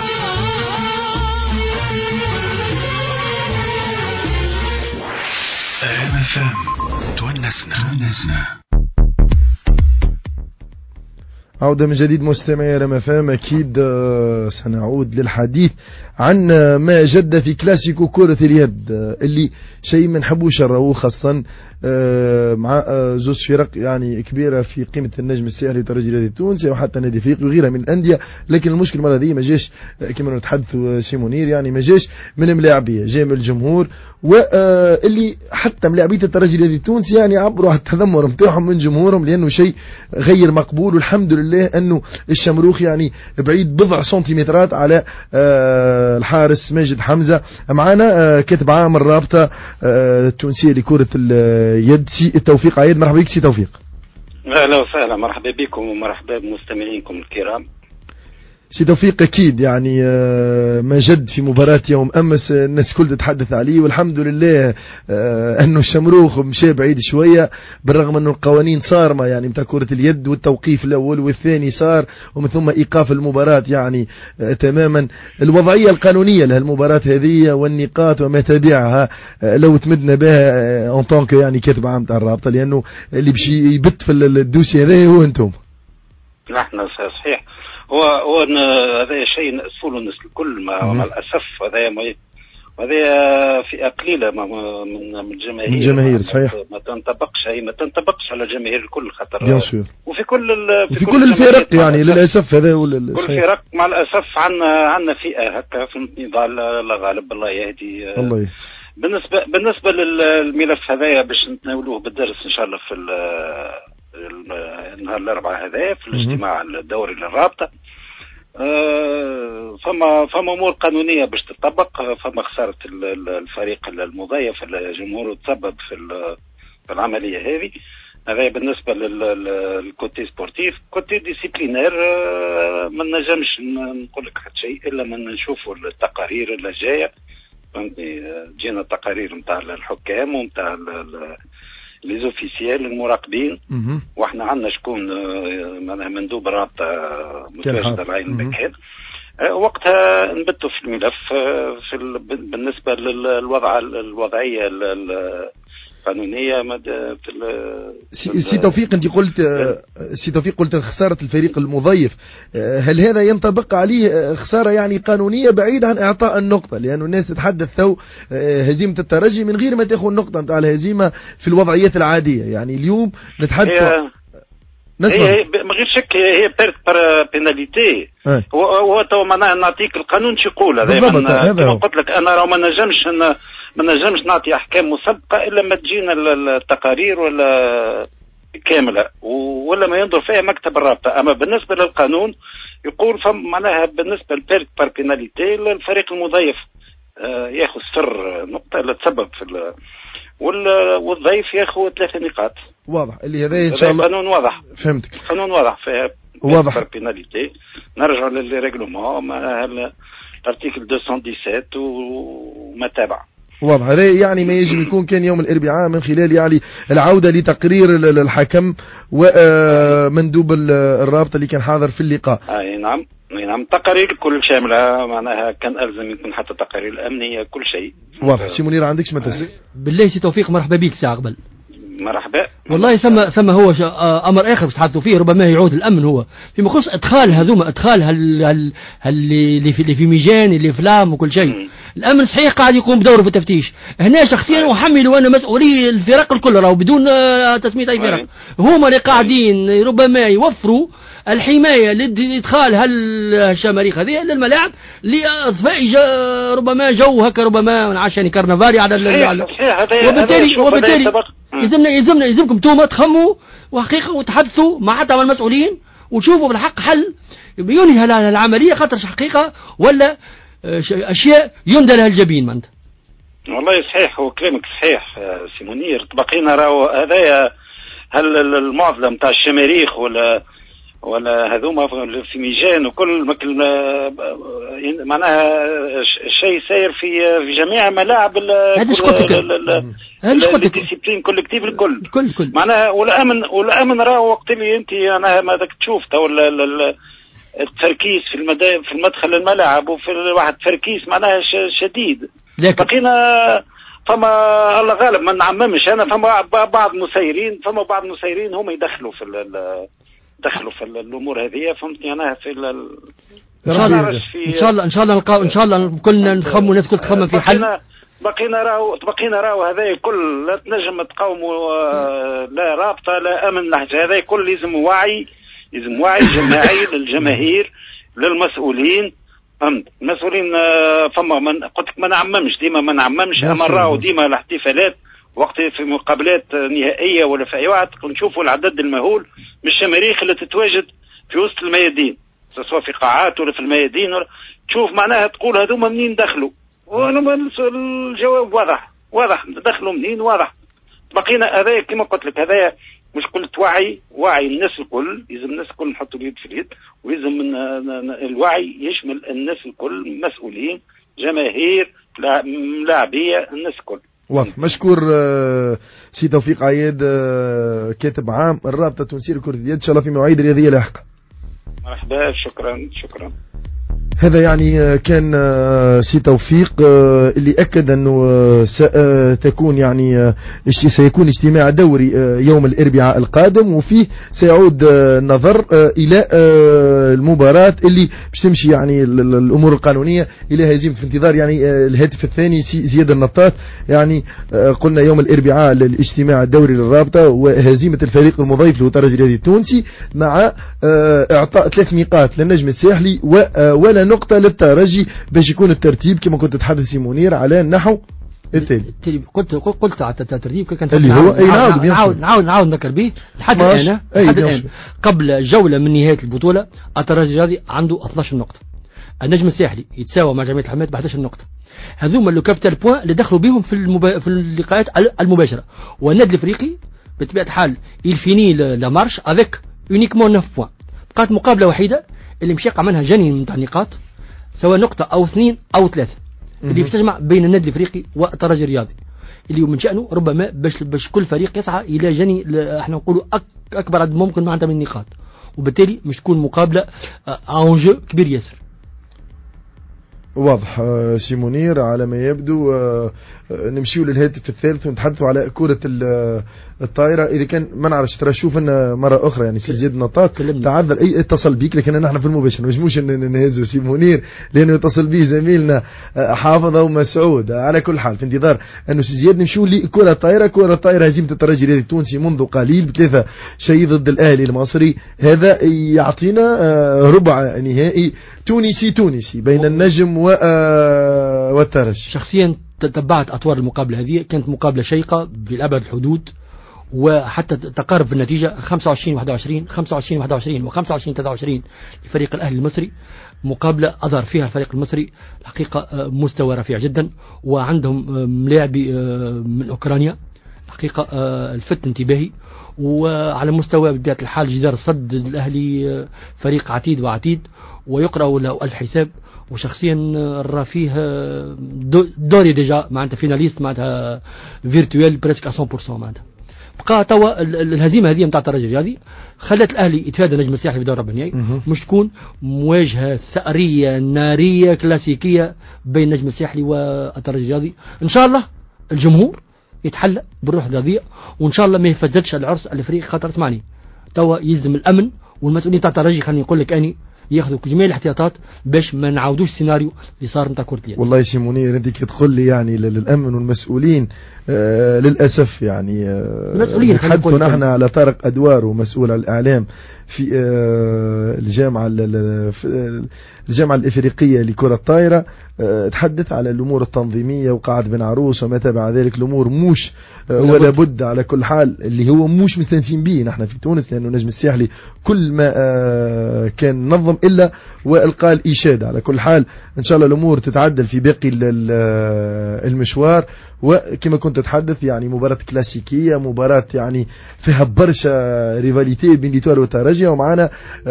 ام اف ام تونسنا تونسنا. عودة من جديد مستمعي ريم اف ام. أكيد سنعود للحديث عن ما جد في كلاسيكو كرة اليد اللي شيء ما نحبوش نراوه، خاصة مع زوج فرق يعني كبيرة في قيمة النجم الساحلي الترجي الرياضي التونسي وحتى نادي افريقي وغيرها من الأندية. لكن المشكل المرة دي ما جاش كما نتحدثوا سي منير، يعني ما جاش من الملاعبية، جاء من الجمهور، واللي حتى ملاعبية الترجي الرياضي التونسي يعني عبروا على التذمر نتاعهم من جمهورهم، لأنه شيء غير مقبول. والحمد لله أنه الشمروخ يعني بعيد بضع سنتيمترات على الحارس ماجد حمزة. معنا كاتب عام الرابطة التونسية لكرة اليد سي توفيق عيد. مرحبا بك سي توفيق. اهلا وسهلا، مرحبا بكم ومرحبا بمستمعينكم الكرام. سي توفيق أكيد يعني ما جد في مباراة يوم أمس الناس كل تتحدث عليه، والحمد لله أنه الشمروخ مشى بعيد شوية، بالرغم أنه القوانين صارمة يعني متاع كرة اليد، والتوقيف الأول والثاني صار، ومن ثم إيقاف المباراة يعني تماما. الوضعية القانونية لهالمباراة هذه والنقاط وما تبعها لو تمدنا بها أن طونك يعني كاتب عام تاع الرابطة، لأنه اللي بشي يبت في الدوسي هذا هو أنتم. نحن صحيح، هو هو هذا شيء نأسفه الناس الكل مع, مع الأسف. هذا وهذا فئة قليلة من من الجماهير من الجماهير صحيح ما تنطبقش هي ما تنطبقش على الجماهير الكل، خاطر وفي كل في, في كل, كل الفرق يعني للأسف هذا كل الفرق مع الأسف عندنا عندنا فئة هكا في النضال. الله غالب، الله يهدي. الله يهدي. بالنسبة بالنسبة للملف هذايا باش نتناولوه بالدرس إن شاء الله في النهار الأربعاء هذا في الاجتماع الدوري للرابطة. أه فما فما امور قانونيه باش تطبق. فما خساره الفريق المضيف الجمهور تسبب في في العمليه هذه. هذا بالنسبه للكوتي سبورتيف. كوتي ديسيبلينير أه ما نجمش نقول لك حتى شيء الا من نشوفوا التقارير اللي جايه. فهمتني، جينا التقارير نتاع الحكام ونتاع لي زوفيسيال المراقبين، واحنا عندنا شكون معناها مندوب الرابطه متواجد على العين المكان. وقتها نبتوا في الملف في بالنسبه للوضع الوضعيه القانونيه في سي توفيق. انت قلت سي توفيق قلت خساره الفريق المضيف، هل هذا ينطبق عليه خساره يعني قانونيه بعيد عن اعطاء النقطه؟ لانه الناس تتحدث تو هزيمه الترجي من غير ما تاخذ النقطه نتاع الهزيمه في الوضعيات العاديه. يعني اليوم نتحدث هي من غير شك هي بيرت بار بيناليتي. هو تو معناها نعطيك القانون شو يقول. هذا كما قلت لك انا راه ما نجمش ما نجمش نعطي احكام مسبقه الا ما تجينا التقارير ولا كامله ولا ما ينظر فيها مكتب الرابطه. اما بالنسبه للقانون يقول فم معناها بالنسبه للبيرت بار بيناليتي الفريق المضيف ياخذ صفر نقطه لا تسبب في والضيف ياخذ ثلاثة نقاط. واضح اللي هذا ان شاء الله قانون واضح. فهمتك. قانون واضح فيها واضح بيناليتي. نرجع للريغلومون معناها الارتيكل مئتين وسبعة عشر وما تابع. واضح. هذا يعني ما يجب يكون كان يوم الاربعاء من خلال يعني العودة لتقرير الحكم ومندوب الرابطة اللي كان حاضر في اللقاء. اي نعم اي نعم. تقارير كل شاملة معناها كان ألزم يكون حتى تقارير الأمنية كل شيء. واضح. سي منير عندكش ما تسأل؟ بالله سي توفيق مرحبا بك ساعة قبل. مرحبا. والله ثم ثم هو امر اخر تحدثوا فيه ربما يعود الامن هو فيما يخص ادخال هذوما ادخال هال هال اللي في اللي في ميجان اللي في لام وكل شيء. الامن صحيح قاعد يقوم بدوره في التفتيش. هنا شخصيا احملوا انا مسؤولي الفرق الكل راهو بدون تسميه اي فرق. هما اللي قاعدين ربما يوفروا الحمايه لادخال هالشماريخ هذه للملاعب لاضفاء ربما جو هكا ربما عشان كرنفالي على وبالتالي وبالتالي يلزمنا يلزمنا يلزمكم توما تخموا وحقيقه وتحدثوا مع حتى مع المسؤولين وتشوفوا بالحق حل ينهي العمليه خاطر حقيقه ولا اشياء يندى لها الجبين. ما انت والله صحيح هو كلامك صحيح سي منير. بقينا راهو هذايا هل المعضله نتاع الشماريخ ولا ولا هذوما في ميجان وكل مكل معناها الشيء ساير في في جميع ملاعب الديسيبلين كولكتيف الكل كل كل معناها والامن والامن راه وقت اللي انت انا ما بدك تشوف تو التركيز في المدا في المدخل الملاعب وفي واحد تركيز معناها شديد. بقينا فما الله غالب ما نعممش انا فما بعض مسيرين فما بعض مسيرين هم يدخلوا في يتدخلوا في الامور هذه، فهمتني انا في ان شاء الله ان شاء الله ان شاء الله نلقاو ان شاء الله كلنا نخموا الناس كل تخمم في حل. بقينا راهو بقينا راهو هذا كل لا تنجم تقاوموا لا رابطه لا امن نحج، هذا كل لازم وعي، لازم وعي جماعي للجماهير للمسؤولين. فهمت المسؤولين فما من قلت لك ما نعممش ديما ما نعممش، اما راهو ديما الاحتفالات وقت في مقابلات نهائيه ولا في اي وقت نشوفوا العدد المهول من الشماريخ اللي تتواجد في وسط الميادين، سواء في قاعات ولا في الميادين، ولا تشوف معناها تقول هذوما منين دخلوا، الجواب واضح واضح دخلوا منين واضح. بقينا هذا كما قلت لك هذا مشكلة وعي، وعي الناس الكل، يلزم الناس الكل نحطوا اليد في اليد، ويلزم من الوعي يشمل الناس الكل، مسؤولين جماهير لاعبية الناس الكل. واضح. مشكور سي توفيق عياد كاتب عام الرابطة التونسية لكرة اليد، ان شاء الله في مواعيد رياضية لاحقة. مرحبا شكرا شكرا. هذا يعني كان سي توفيق اللي أكد أنه ستكون يعني سيكون اجتماع دوري يوم الأربعاء القادم، وفيه سيعود النظر إلى المباراة اللي باش تمشي يعني الأمور القانونية إلى هزيمة، في انتظار يعني الهاتف الثاني سي زياد النطاط. يعني قلنا يوم الأربعاء الاجتماع الدوري للرابطة وهزيمة الفريق المضيف له الترجي الرياضي التونسي، مع إعطاء ثلاث نقاط للنجم الساحلي ولا نقطة للترجي، باش يكون الترتيب كما كنت تحدث سي منير على النحو التالي. قلت قلت على الترتيب كان اللي هو اي نعاود نعاود نعاود نعاود نذكر به لحد الان لحد الان قبل جولة من نهاية البطولة الترجي الرياضي عنده اثناش نقطة، النجم الساحلي يتساوى مع جمعية الحماية ب احد عشر نقطة. هذوما لو كابيتال بوين اللي دخلوا بهم في المبا... في اللقاءات المباشرة، والنادي الافريقي بطبيعة الحال يلفيني لا مارش افيك اونيكمون تسعة بوين. بقات مقابلة وحيدة اللي مش يقع منها جنين من النقاط، سواء نقطة أو اثنين أو ثلاثة، اللي بتجمع بين النادي الافريقي والترجي الرياضي، اللي من شأنه ربما باش باش كل فريق يسعى إلى جني احنا نقولوا أك أكبر عدد ممكن معناتها من النقاط، وبالتالي مش تكون مقابلة أنجو كبير ياسر. واضح سي منير. على ما يبدو نمشيو للهاتف الثالث ونتحدثوا على كرة الطائرة. إذا كان ما نعرفش ترى شوف لنا مرة أخرى يعني سي زياد نطاط تعذر أي اتصل بيك، لكن نحن في المباشر مش نهزوا سي منير لأنه يتصل به زميلنا حافظة ومسعود. على كل حال في انتظار أنه سي زياد نمشيو لكرة الطائرة. كرة الطائرة هزيمة الترجي الرياضي التونسي منذ قليل بثلاثة شيء ضد الأهلي المصري، هذا يعطينا ربع نهائي تونسي تونسي بين النجم والترجي. شخصيا تتبعت أطوار المقابلة هذه، كانت مقابلة شيقة بالأبعد الحدود، وحتى تقارب في النتيجة خمسة وعشرين واحد وعشرين خمسة وعشرين واحد وعشرين وخمسة وعشرين ثلاثة وعشرين لفريق الأهلي المصري. مقابلة أظهر فيها الفريق المصري حقيقة مستوى رفيع جدا، وعندهم ملاعبي من أوكرانيا حقيقة الفت انتباهي، وعلى مستوى بطبيعة الحال جدار الصد الأهلي فريق عتيد وعتيد ويقرأ له ألف حساب. وشخصيا راه فيه دوري ديجا معناتها فيناليست معناتها فيرتوال بريسك مية بالمية معناتها. بقى توا الهزيمه هذه نتاع الترجي الرياضي خلت الاهلي يتفادى النجم الساحلي في دور ربع النهائي، مش تكون مواجهه ثأريه ناريه كلاسيكيه بين النجم الساحلي والترجي الرياضي. ان شاء الله الجمهور يتحلى بالروح الرياضيه، وان شاء الله ما يفسدش العرس الافريقي. خاطر اسمعني توا يلزم الامن والمسؤولين تاع الترجي خليني نقول لك اني ياخذوا جميع الاحتياطات باش ما نعاودوش السيناريو اللي صار نتاع كرة اليد. والله سي منير انت كي تقول لي يعني للامن والمسؤولين آه للاسف يعني آه المسؤولين نحدثوا نحن على طارق ادوار ومسؤول على الاعلام في آه الجامعه الجامعه الافريقيه لكره الطائره، آه تحدث على الامور التنظيميه وقاعد بن عروس وما تبع ذلك الامور مش آه ولا بد على كل حال اللي هو مش مستنسين به نحن في تونس، لانه النجم الساحلي كل ما آه كان نظم الا والقى الاشاده. على كل حال ان شاء الله الامور تتعدل في باقي المشوار، وكما كنت تتحدث يعني مباراة كلاسيكية، مباراة يعني فيها برشا ريفاليتي بين ليتوال والترجي. ومعنا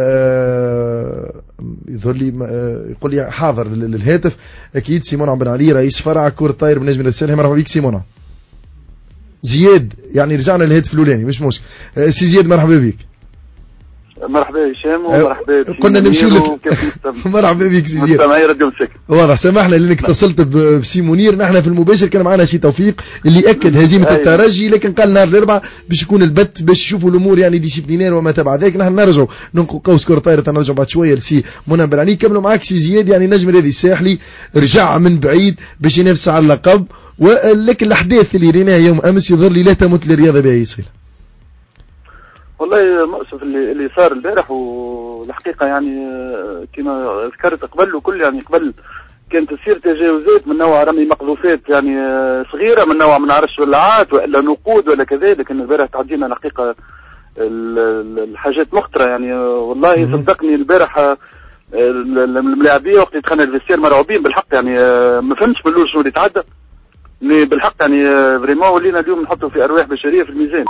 آه يظهر لي آه يقول لي حاضر للهاتف اكيد سيمون عبد العلي رئيس فرع كرة طاير بنجم الساحلي. مرحبا بك سيمون. زياد يعني رجعنا للهاتف الاولاني مش مشكل. آه سي زياد مرحبا بك. مرحبا هشام ومرحبا كنا نمشي لك. مرحبا بك سي زياد. مستمعي راديو مساكن. واضح، سامحنا لانك اتصلت بسي منير. نحن في المباشر كان معنا سي توفيق اللي اكد هزيمه أيوة. الترجي، لكن قال نهار الاربعاء باش يكون البت باش يشوفوا الامور يعني ديسيبلينير وما تبع ذلك. نحن نرجعوا ننقوا قوس كره طايره، نرجعوا بعد شويه لسي منى بلعني. كملوا معاك سي زياد. يعني نجم الرياضي الساحلي رجع من بعيد باش ينافس على اللقب، ولكن الاحداث اللي ريناها يوم امس يظهر لي لا تمت للرياضه بها يصير. والله مؤسف اللي اللي صار البارح، والحقيقه يعني كما ذكرت قبل وكل يعني قبل كانت تصير تجاوزات من نوع رمي مقذوفات يعني صغيره، من نوع ما نعرفش ولعات ولا نقود ولا كذا، لكن البارح تعدينا الحقيقه الحاجات مخطره يعني. والله صدقني البارح الملاعبيه وقت دخلنا الفيستير مرعوبين بالحق يعني. ما فهمتش من الاول شنو اللي تعدى بالحق يعني. فريمون ولينا اليوم نحطوا في ارواح بشريه في الميزان.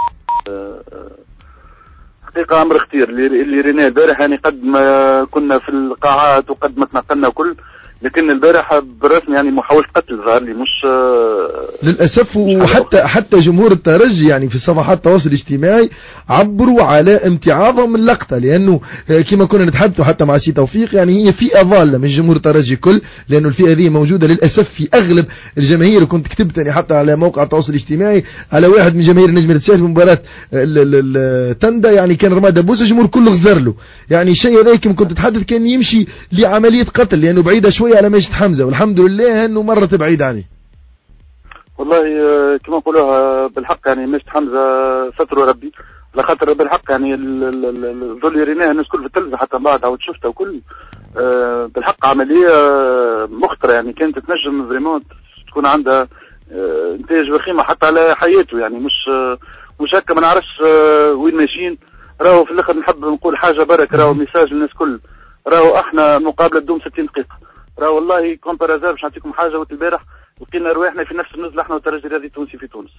حقيقة أمر خطير اللي ريناه البارح يعني. قد ما كنا في القاعات وقد ما تنقلنا وكل، لكن البارح بالرسم يعني محاولة قتل ظهر لي مش للأسف. وحتى حتى جمهور الترجي يعني في صفحات التواصل الاجتماعي عبروا على امتعاضهم من اللقطة، لأنه كما كنا نتحدثوا حتى مع سي توفيق يعني هي فئة ضالة من جمهور الترجي كل، لأنه الفئة دي موجودة للأسف في أغلب الجماهير. وكنت كتبت يعني حتى على موقع التواصل الاجتماعي على واحد من جماهير النجم التسعة في مباراة التندا يعني كان رمادة بوسة الجمهور كله غزر له. يعني الشيء هذا كما كنت تتحدث كان يمشي لعملية قتل، لأنه بعيدة شوية على مجد حمزة، والحمد لله انه مرت بعيد عني. والله كما نقولوها بالحق يعني مجد حمزة ستر ربي، على خاطر بالحق يعني الظل ريناه الناس كل في التلفزة حتى بعد عاود شفتها وكل. بالحق عملية مخطرة يعني، كانت تنجم فريمون تكون عندها انتاج وخيمة حتى على حياته يعني. مش مش هكا ما نعرفش وين ماشيين. راهو في الاخر نحب نقول حاجة برك، راهو ميساج للناس كل، راهو احنا مقابلة تدوم ستين دقيقة. راه والله كومبارازار باش نعطيكم حاجه. وقت البارح لقينا رواحنا في نفس النزله احنا والترجي الرياضي التونسي في تونس،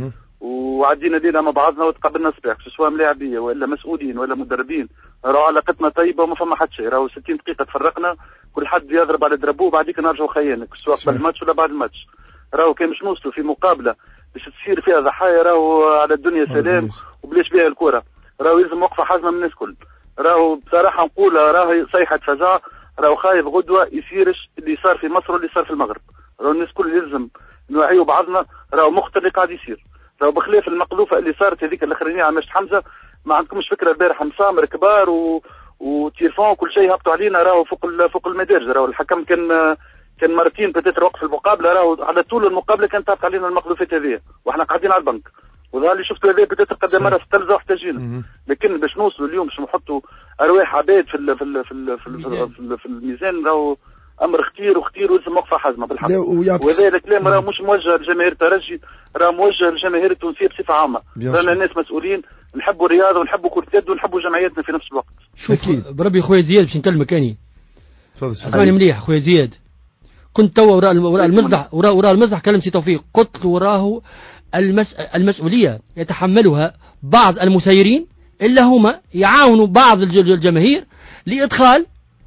وعدينا ليله مع بعضنا وتقابلنا صباح سواء ملاعبيه ولا مسؤولين ولا مدربين. راه علاقتنا طيبه وما فما حتى شيء. راهو ستين دقيقه تفرقنا، كل حد يضرب على دربوه وبعديك نرجعوا خيانك سواء قبل الماتش ولا بعد الماتش. راهو كان مش نوصلوا في مقابله باش تصير فيها ضحايا. راهو على الدنيا سلام وبلاش بيها الكره. راهو يلزم وقفه حازمه من الناس كل. راهو بصراحه نقول راهي صيحه فزاعه. راهو خايف غدوة يصيرش اللي صار في مصر واللي صار في المغرب. راهو الناس كل يلزم نوعيوا بعضنا. راهو مخطر اللي قاعد يصير. راهو بخلاف المقذوفة اللي صارت هذيك الاخرانية على مجد حمزة، ما عندكمش فكرة البارح مسامر كبار و... وتيرفون وكل شيء هبطوا علينا. راهو فوق ال... فوق المدارج. راهو الحكم كان كان مرتين بتاتر وقف المقابلة. راهو على طول المقابلة كانت هبط علينا المقذوفات هذه واحنا قاعدين على البنك. وظهر لي شفت هذا بتاتر قد مرة في التلفزة واحتاجينا، لكن باش نوصلوا اليوم باش نحطوا ارواح عباد في ال في ال في ال في, ال في, ال في الميزان. راهو امر خطير وخطير ولازم وقفه حازمه بالحق. وهذا الكلام راه مش موجه لجماهير الترجي، راه موجه للجماهير التونسيه بصفه عامه. رانا الناس مسؤولين، نحبوا الرياضه ونحبوا كره اليد ونحبوا جمعياتنا في نفس الوقت. شوف بربي خويا زياد باش نكلمك اني. اسمعني مليح خويا زياد. كنت توا وراء وراء المزح وراء وراء المزح كلم سي توفيق، قلت وراه المس... المسؤوليه يتحملها بعض المسيرين إلا هما يعاونوا بعض الجماهير لإدخال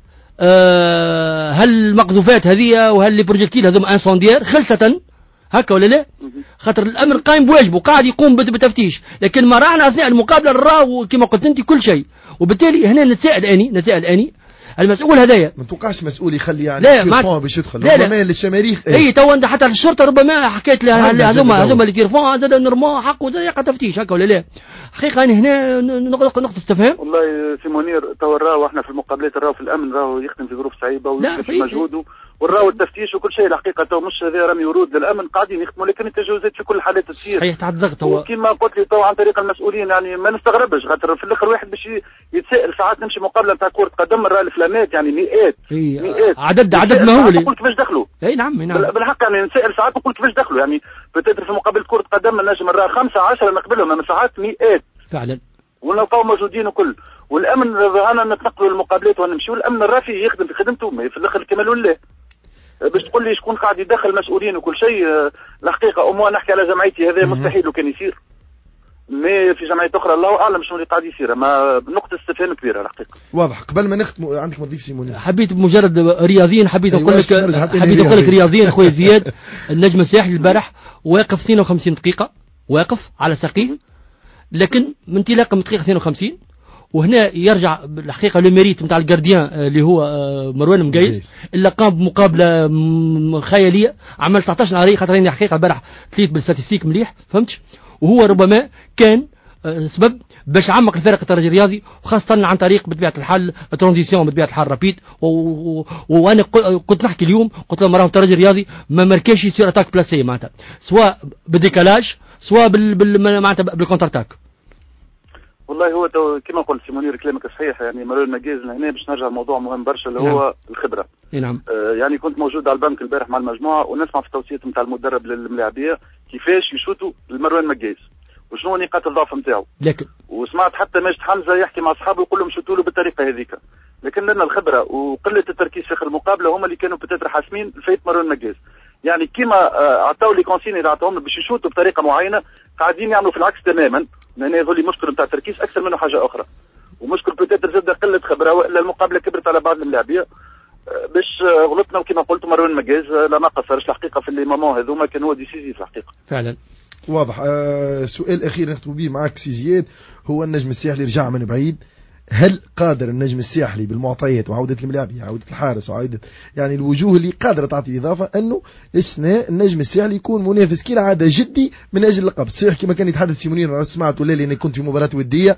آه هل المقذوفات هذه وهل البروجيكتيل هذوما انسانديير خلصة هكا ولا لا؟ خاطر الأمر قائم بواجبه قاعد يقوم بالتفتيش، لكن ما رانا أثناء المقابلة راهو كما قلت أنت كل شيء. وبالتالي هنا نتساءل أني نتساءل أني المسؤول هذايا ما توقعش مسؤول يخلي يعني لا ما باش يدخل لا ربما للشماريخ اي ايه تو انت حتى الشرطه ربما حكيت لها هذوما هذوما اللي تيرفون هذا نورمال حق وهذا يقع تفتيش هكا ولا لا؟ حقيقه انا هنا نقطه استفهام. والله سي منير تو راهو احنا في المقابلات راهو في الامن راهو يخدم في ظروف صعيبه ويبذل مجهوده والراهو التفتيش وكل شيء. الحقيقه تو مش هذا رمي ورود للامن قاعدين يخدموا، لكن التجاوزات في كل الحالات تصير صحيح تحت ضغط. هو كما قلت لي تو عن طريق المسؤولين يعني ما نستغربش خاطر في الاخر واحد باش يتسائل ساعات نمشي مقابله نتاع كره قدم راه الفلامات يعني مئات مئات عدد عدد مهول. نقول كيفاش دخلوا؟ اي نعم نعم بالحق يعني نسائل ساعات نقول كيفاش دخلوا يعني بتدري في مقابله كره قدم النجم راه خمسة عشرة نقبلهم اما ساعات مئات فعلا ونلقاو موجودين وكل. والامن انا نتنقلوا المقابلات ونمشيو الامن الرافي يخدم في خدمته في الاخر الكمال لله. باش تقول لي شكون قاعد يدخل مسؤولين وكل شيء الحقيقه اموا نحكي على جمعيتي هذا مستحيل وكان يصير. مي في جمعيات اخرى الله اعلم شنو اللي قاعد يصير، ما نقطه استفهام كبيره الحقيقه. واضح. قبل ما نختم عندك مضيف سيموني حبيت بمجرد رياضيين حبيت اقول لك حبيت اقول لك رياضيين اخويا زياد النجم الساحلي البارح واقف اثنين وخمسين دقيقه واقف على ساقيه، لكن من انطلاقه من دقيقه اثنين وخمسين وهنا يرجع الحقيقه لو ميريت نتاع الجارديان اللي هو مروان مقيس اللي قام بمقابله خياليه، عمل تسعطاش نهاريه، خاطر اني حقيقه البارح تليت بالستاتستيك مليح فهمتش، وهو ربما كان سبب باش عمق الفرق الترجي الرياضي، وخاصه عن طريق بطبيعه الحال ترانزيسيون بطبيعه الحال رابيد. وانا كنت نحكي اليوم قلت لهم راهو الترجي الرياضي ما مركاش يصير اتاك بلاسي معناتها، سواء بالديكالاج سواء بال, بال... معناتها بالكونتر اتاك. والله هو كما قلت سيمونير كلامك صحيح، يعني مروان مقيز هنا باش نرجع لموضوع مهم برشا اللي هو نعم. الخبره. نعم. آه يعني كنت موجود على البنك البارح مع المجموعه ونسمع في التوصيات نتاع المدرب للملاعبيه كيفاش يشوتوا المروان مقيز وشنو نقاط الضعف نتاعو. لكن وسمعت حتى ماجد حمزه يحكي مع اصحابه يقول لهم شوتوا له بالطريقه هذيك، لكن لنا الخبره وقله التركيز في اخر المقابله هما اللي كانوا بتاتر حاسمين فايت مروان مقيز. يعني كيما عطاو لي كونسيني اللي عطاهم باش يشوتوا بطريقه معينه قاعدين يعملوا في العكس تماما، لان يظل لي مشكل نتاع التركيز اكثر منه حاجه اخرى، ومشكل بتاتر زاد قله خبره، والا المقابله كبرت على بعض الملاعبيه باش غلطنا. وكما قلت مروان مقيز لا ما قصرش الحقيقه في اللي مامون هذوما كان هو ديسيزيف الحقيقه فعلا. واضح. آه سؤال اخير نختم به معك سي زياد، هو النجم الساحلي رجع من بعيد، هل قادر النجم الساحلي بالمعطيات وعودة الملاعبية عودة الحارس وعودة يعني الوجوه اللي قادرة تعطي إضافة أنه إثناء النجم الساحلي يكون منافس كالعادة جدي من أجل اللقب؟ صحيح كما كان يتحدث سيمونير، أنا سمعت ولا لأني كنت في مباراة ودية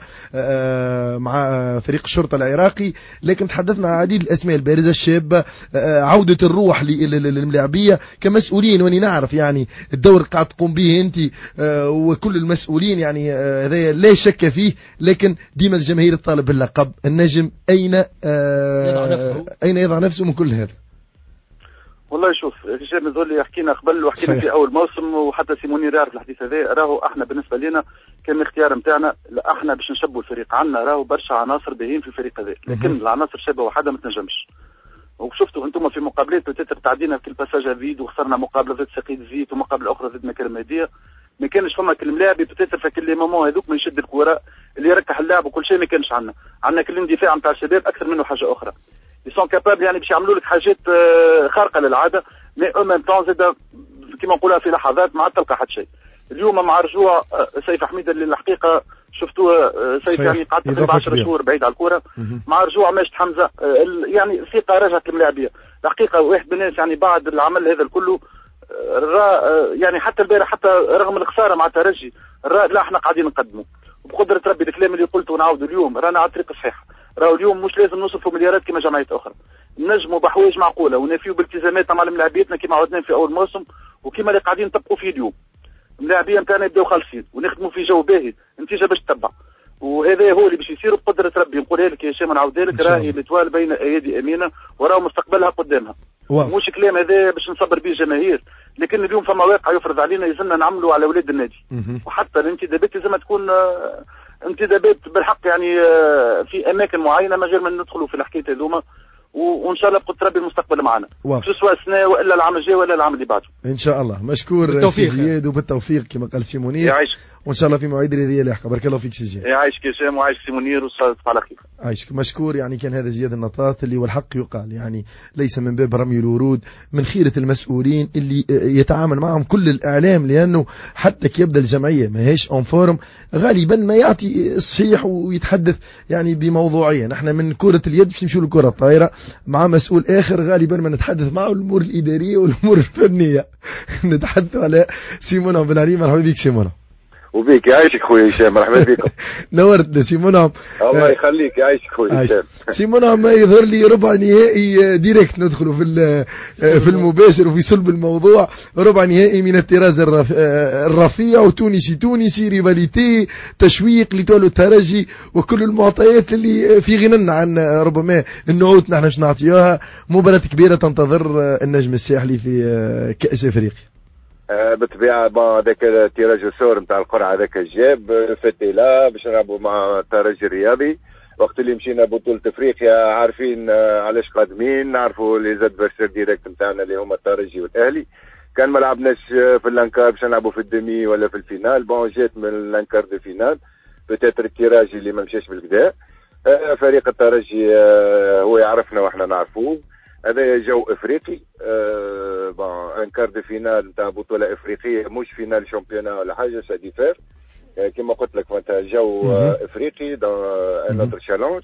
مع فريق الشرطة العراقي، لكن تحدثنا عن عديد الأسماء البارزة الشابة، عودة الروح للملاعبية كمسؤولين، واني نعرف يعني الدور قاعد تقوم به أنت وكل المسؤولين، يعني هذا لا شك فيه، لكن ديما الجماهير تطالب اللقب. النجم أين آه يضع نفسه. أين يضع نفسه من كل هذا؟ والله شوف هشام ذولي حكينا قبل وحكينا في أول موسم، وحتى سيموني يعرف الحديث هذا، راهو احنا بالنسبة لنا كان الاختيار نتاعنا لا احنا باش نشبوا الفريق، عندنا راهو برشا عناصر باهين في الفريق هذا، لكن العناصر شابة وحدة ما تنجمش. وشفتوا انتم في مقابلات بتتر تعدينا في الباساج فيد وخسرنا مقابله ضد سقيط زيت ومقابله اخرى ضد مكرم مهديه، ما كانش فما كل لاعب بتتر في كل مومون هذوك من يشد الكره اللي يركح اللاعب وكل شيء، ما كانش عندنا عندنا كل اندفاع نتاع الشباب اكثر منه حاجه اخرى، يسون كابابل يعني باش يعملوا لك حاجات خارقه للعاده، مي او ميم طون زاد كيما نقولها في لحظات ما عاد تلقى حتى شيء. اليوم مع رجوع سيف حميد اللي الحقيقه شفتوه سيف يعني قعد تقريبا عشرة شهور بعيد على الكره، مع رجوع ماجد حمزه يعني الثقه رجعت للملاعبيه الحقيقه. واحد من الناس يعني بعد العمل هذا الكله يعني حتى البارح حتى رغم الخساره مع الترجي لا احنا قاعدين نقدموا بقدره ربي الكلام اللي قلته ونعاودوا اليوم رانا على الطريق الصحيح. راهو اليوم مش لازم نصرفوا مليارات كما جمعيات اخرى، نجموا بحوايج معقوله ونافيوا بالتزاماتنا مع ملاعبيتنا كما عودنا في اول موسم وكما اللي قاعدين نطبقوا فيه اليوم. الملاعبيه نتاعنا يبداو خالصين ونخدموا في جو باهي، النتيجه باش تتبع، وهذا هو اللي باش يصير بقدره ربي. نقولها لك يا هشام نعاودها لك، راهي الاتوال بين ايادي امينه وراهو مستقبلها قدامها. واو. مش كلام هذا باش نصبر به الجماهير، لكن اليوم فما واقع يفرض علينا يلزمنا نعملوا على اولاد النادي. مه. وحتى الانتدابات لازم تكون انتدابات بالحق يعني في اماكن معينه من غير ما ندخلوا في الحكايه هذوما، وان شاء الله بقدر ربي المستقبل معنا سواء السنه والا العام الجاي ولا العام اللي بعده ان شاء الله. مشكور سي زياد وبالتوفيق كما قال سي منير، وان شاء الله في مواعيد رياضيه لاحقه. بارك الله فيك سي زياد. يعيشك يا هشام وعايشك سي منير وصلت على خير. عايشك مشكور. يعني كان هذا زياد النطاط اللي والحق يقال يعني ليس من باب رمي الورود، من خيره المسؤولين اللي يتعامل معهم كل الاعلام، لانه حتى كي يبدا الجمعيه ما هيش اون فورم غالبا ما يعطي الصحيح ويتحدث يعني بموضوعيه. نحن من كره اليد باش نمشيو للكره الطايره مع مسؤول اخر غالبا ما نتحدث معه الامور الاداريه والامور الفنيه. نتحدث على سيمون بن علي. مرحبا بك سيمون. وبيك يعيشك خويا هشام، مرحبا بكم. نورت سيمون. الله يخليك يعيشك خويا هشام. سيمون ما يظهر لي ربع نهائي ديريكت ندخلوا في في المباشر وفي صلب الموضوع. ربع نهائي من الطراز الرفيع وتونسي تونسي ريفاليتي تشويق لتولو الترجي وكل المعطيات اللي في غنى عن ربما النعوت نحن باش نعطيوها. مباراة كبيرة تنتظر النجم الساحلي في كأس افريقيا. آه بالطبيعه بون هذاك التيراج السور نتاع القرعه هذاك جاب فتيلا باش نلعبوا مع الترجي الرياضي. وقت اللي مشينا بطوله افريقيا عارفين آه علاش قادمين، نعرفوا لي زادفيرسير ديريكت نتاعنا اللي هما الترجي والاهلي. كان ما لعبناش في اللانكار باش نلعبوا في الدمي ولا في الفينال، بون جات من اللانكار دو فينال بتاتر التيراج اللي ما مشاش بالكدا. آه فريق الترجي آه هو يعرفنا واحنا نعرفوه، هذا جو افريقي. أه بون ان كار دو فينال نتاع بطوله افريقيه مش فينال شامبيونا ولا حاجه، سا ديفير. كما قلت لك معناتها جو افريقي دون نوتر تشالنج،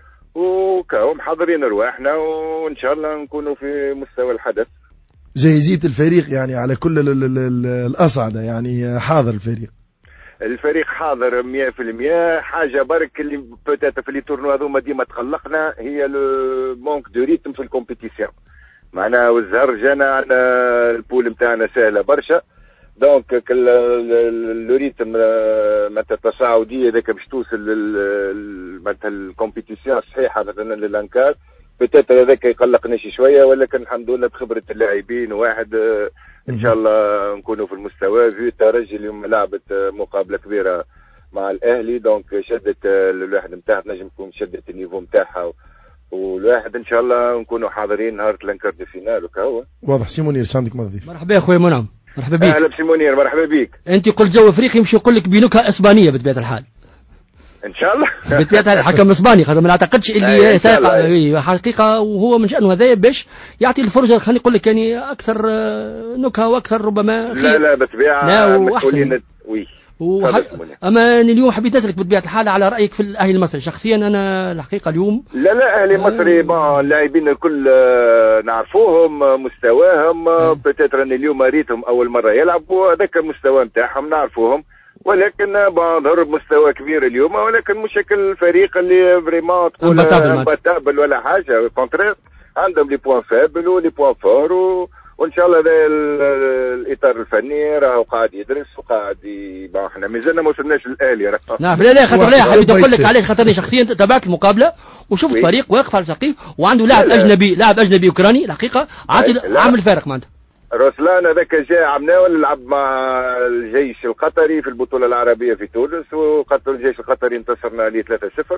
وكاو محضرين رواحنا وان شاء الله نكونوا في مستوى الحدث. جاهزية الفريق يعني على كل الأصعدة، يعني حاضر الفريق الفريق حاضر مية في المية. حاجة برك اللي بوتيت في لي تورنوا هذوما ديما تقلقنا هي لو مونك دو ريتم في الكومبيتيسيون. معنا والزهر جانا على البول نتاعنا سهلة برشا، دونك لو ريتم معناتها التصاعدية ذاك باش توصل معناتها الكومبيتيسيون الصحيحة مثلا للانكار بوتيت هذاك يقلقنا شي شوية، ولكن الحمد لله بخبرة اللاعبين واحد ان شاء الله نكونوا في المستوى. في الترجي اليوم لعبت مقابله كبيره مع الاهلي، دونك شدت الواحد نتاعها نجم تكون شدت النيفو نتاعها، والواحد ان شاء الله نكونوا حاضرين نهار الانكار دي فينال وكهو. واضح. سي منير عندك مضيف. مرحبا يا اخويا منعم. مرحبا بك. اهلا بسي منير، مرحبا بك. انت قلت جو افريقي مش يقول لك بنكهه اسبانيه بطبيعه الحال. ان شاء الله. بطبيعه الحكم اسباني، خاطر ما نعتقدش اللي ساق حقيقه، وهو من شأنه هذايا باش يعطي الفرصه، خليني نقول لك يعني اكثر نكهه واكثر ربما. لا لا بطبيعه مسؤولين وي. وح... اما اليوم حبيت اسالك بطبيعه الحال على رايك في الاهلي المصري. شخصيا انا الحقيقه اليوم لا لا اهلي مصري بون اللاعبين الكل نعرفوهم مستواهم، بتاتر ان اليوم ريتهم اول مره يلعبوا هذاك المستوى نتاعهم نعرفوهم، ولكن ظهر بمستوى كبير اليوم، ولكن مش الفريق اللي فريمون تقول باتابل ولا حاجه، كونترير عندهم لي بوان فابل ولي بوان فور، وان شاء الله هذا الاطار الفني راهو قاعد يدرس وقاعد يبقى احنا مازلنا ما وصلناش للاهلي راه. نعم لا لا خاطر لا حبيت نقول لك علاش، خاطرني شخصيا تابعت المقابله وشفت فريق واقف على ساقيه وعنده لاعب اجنبي، لاعب اجنبي اوكراني الحقيقه عامل فارق معناتها. رسلان هذاك جاء عمناه لعب مع الجيش القطري في البطوله العربيه في تونس، وقتل الجيش القطري انتصرنا عليه ثلاثة صفر،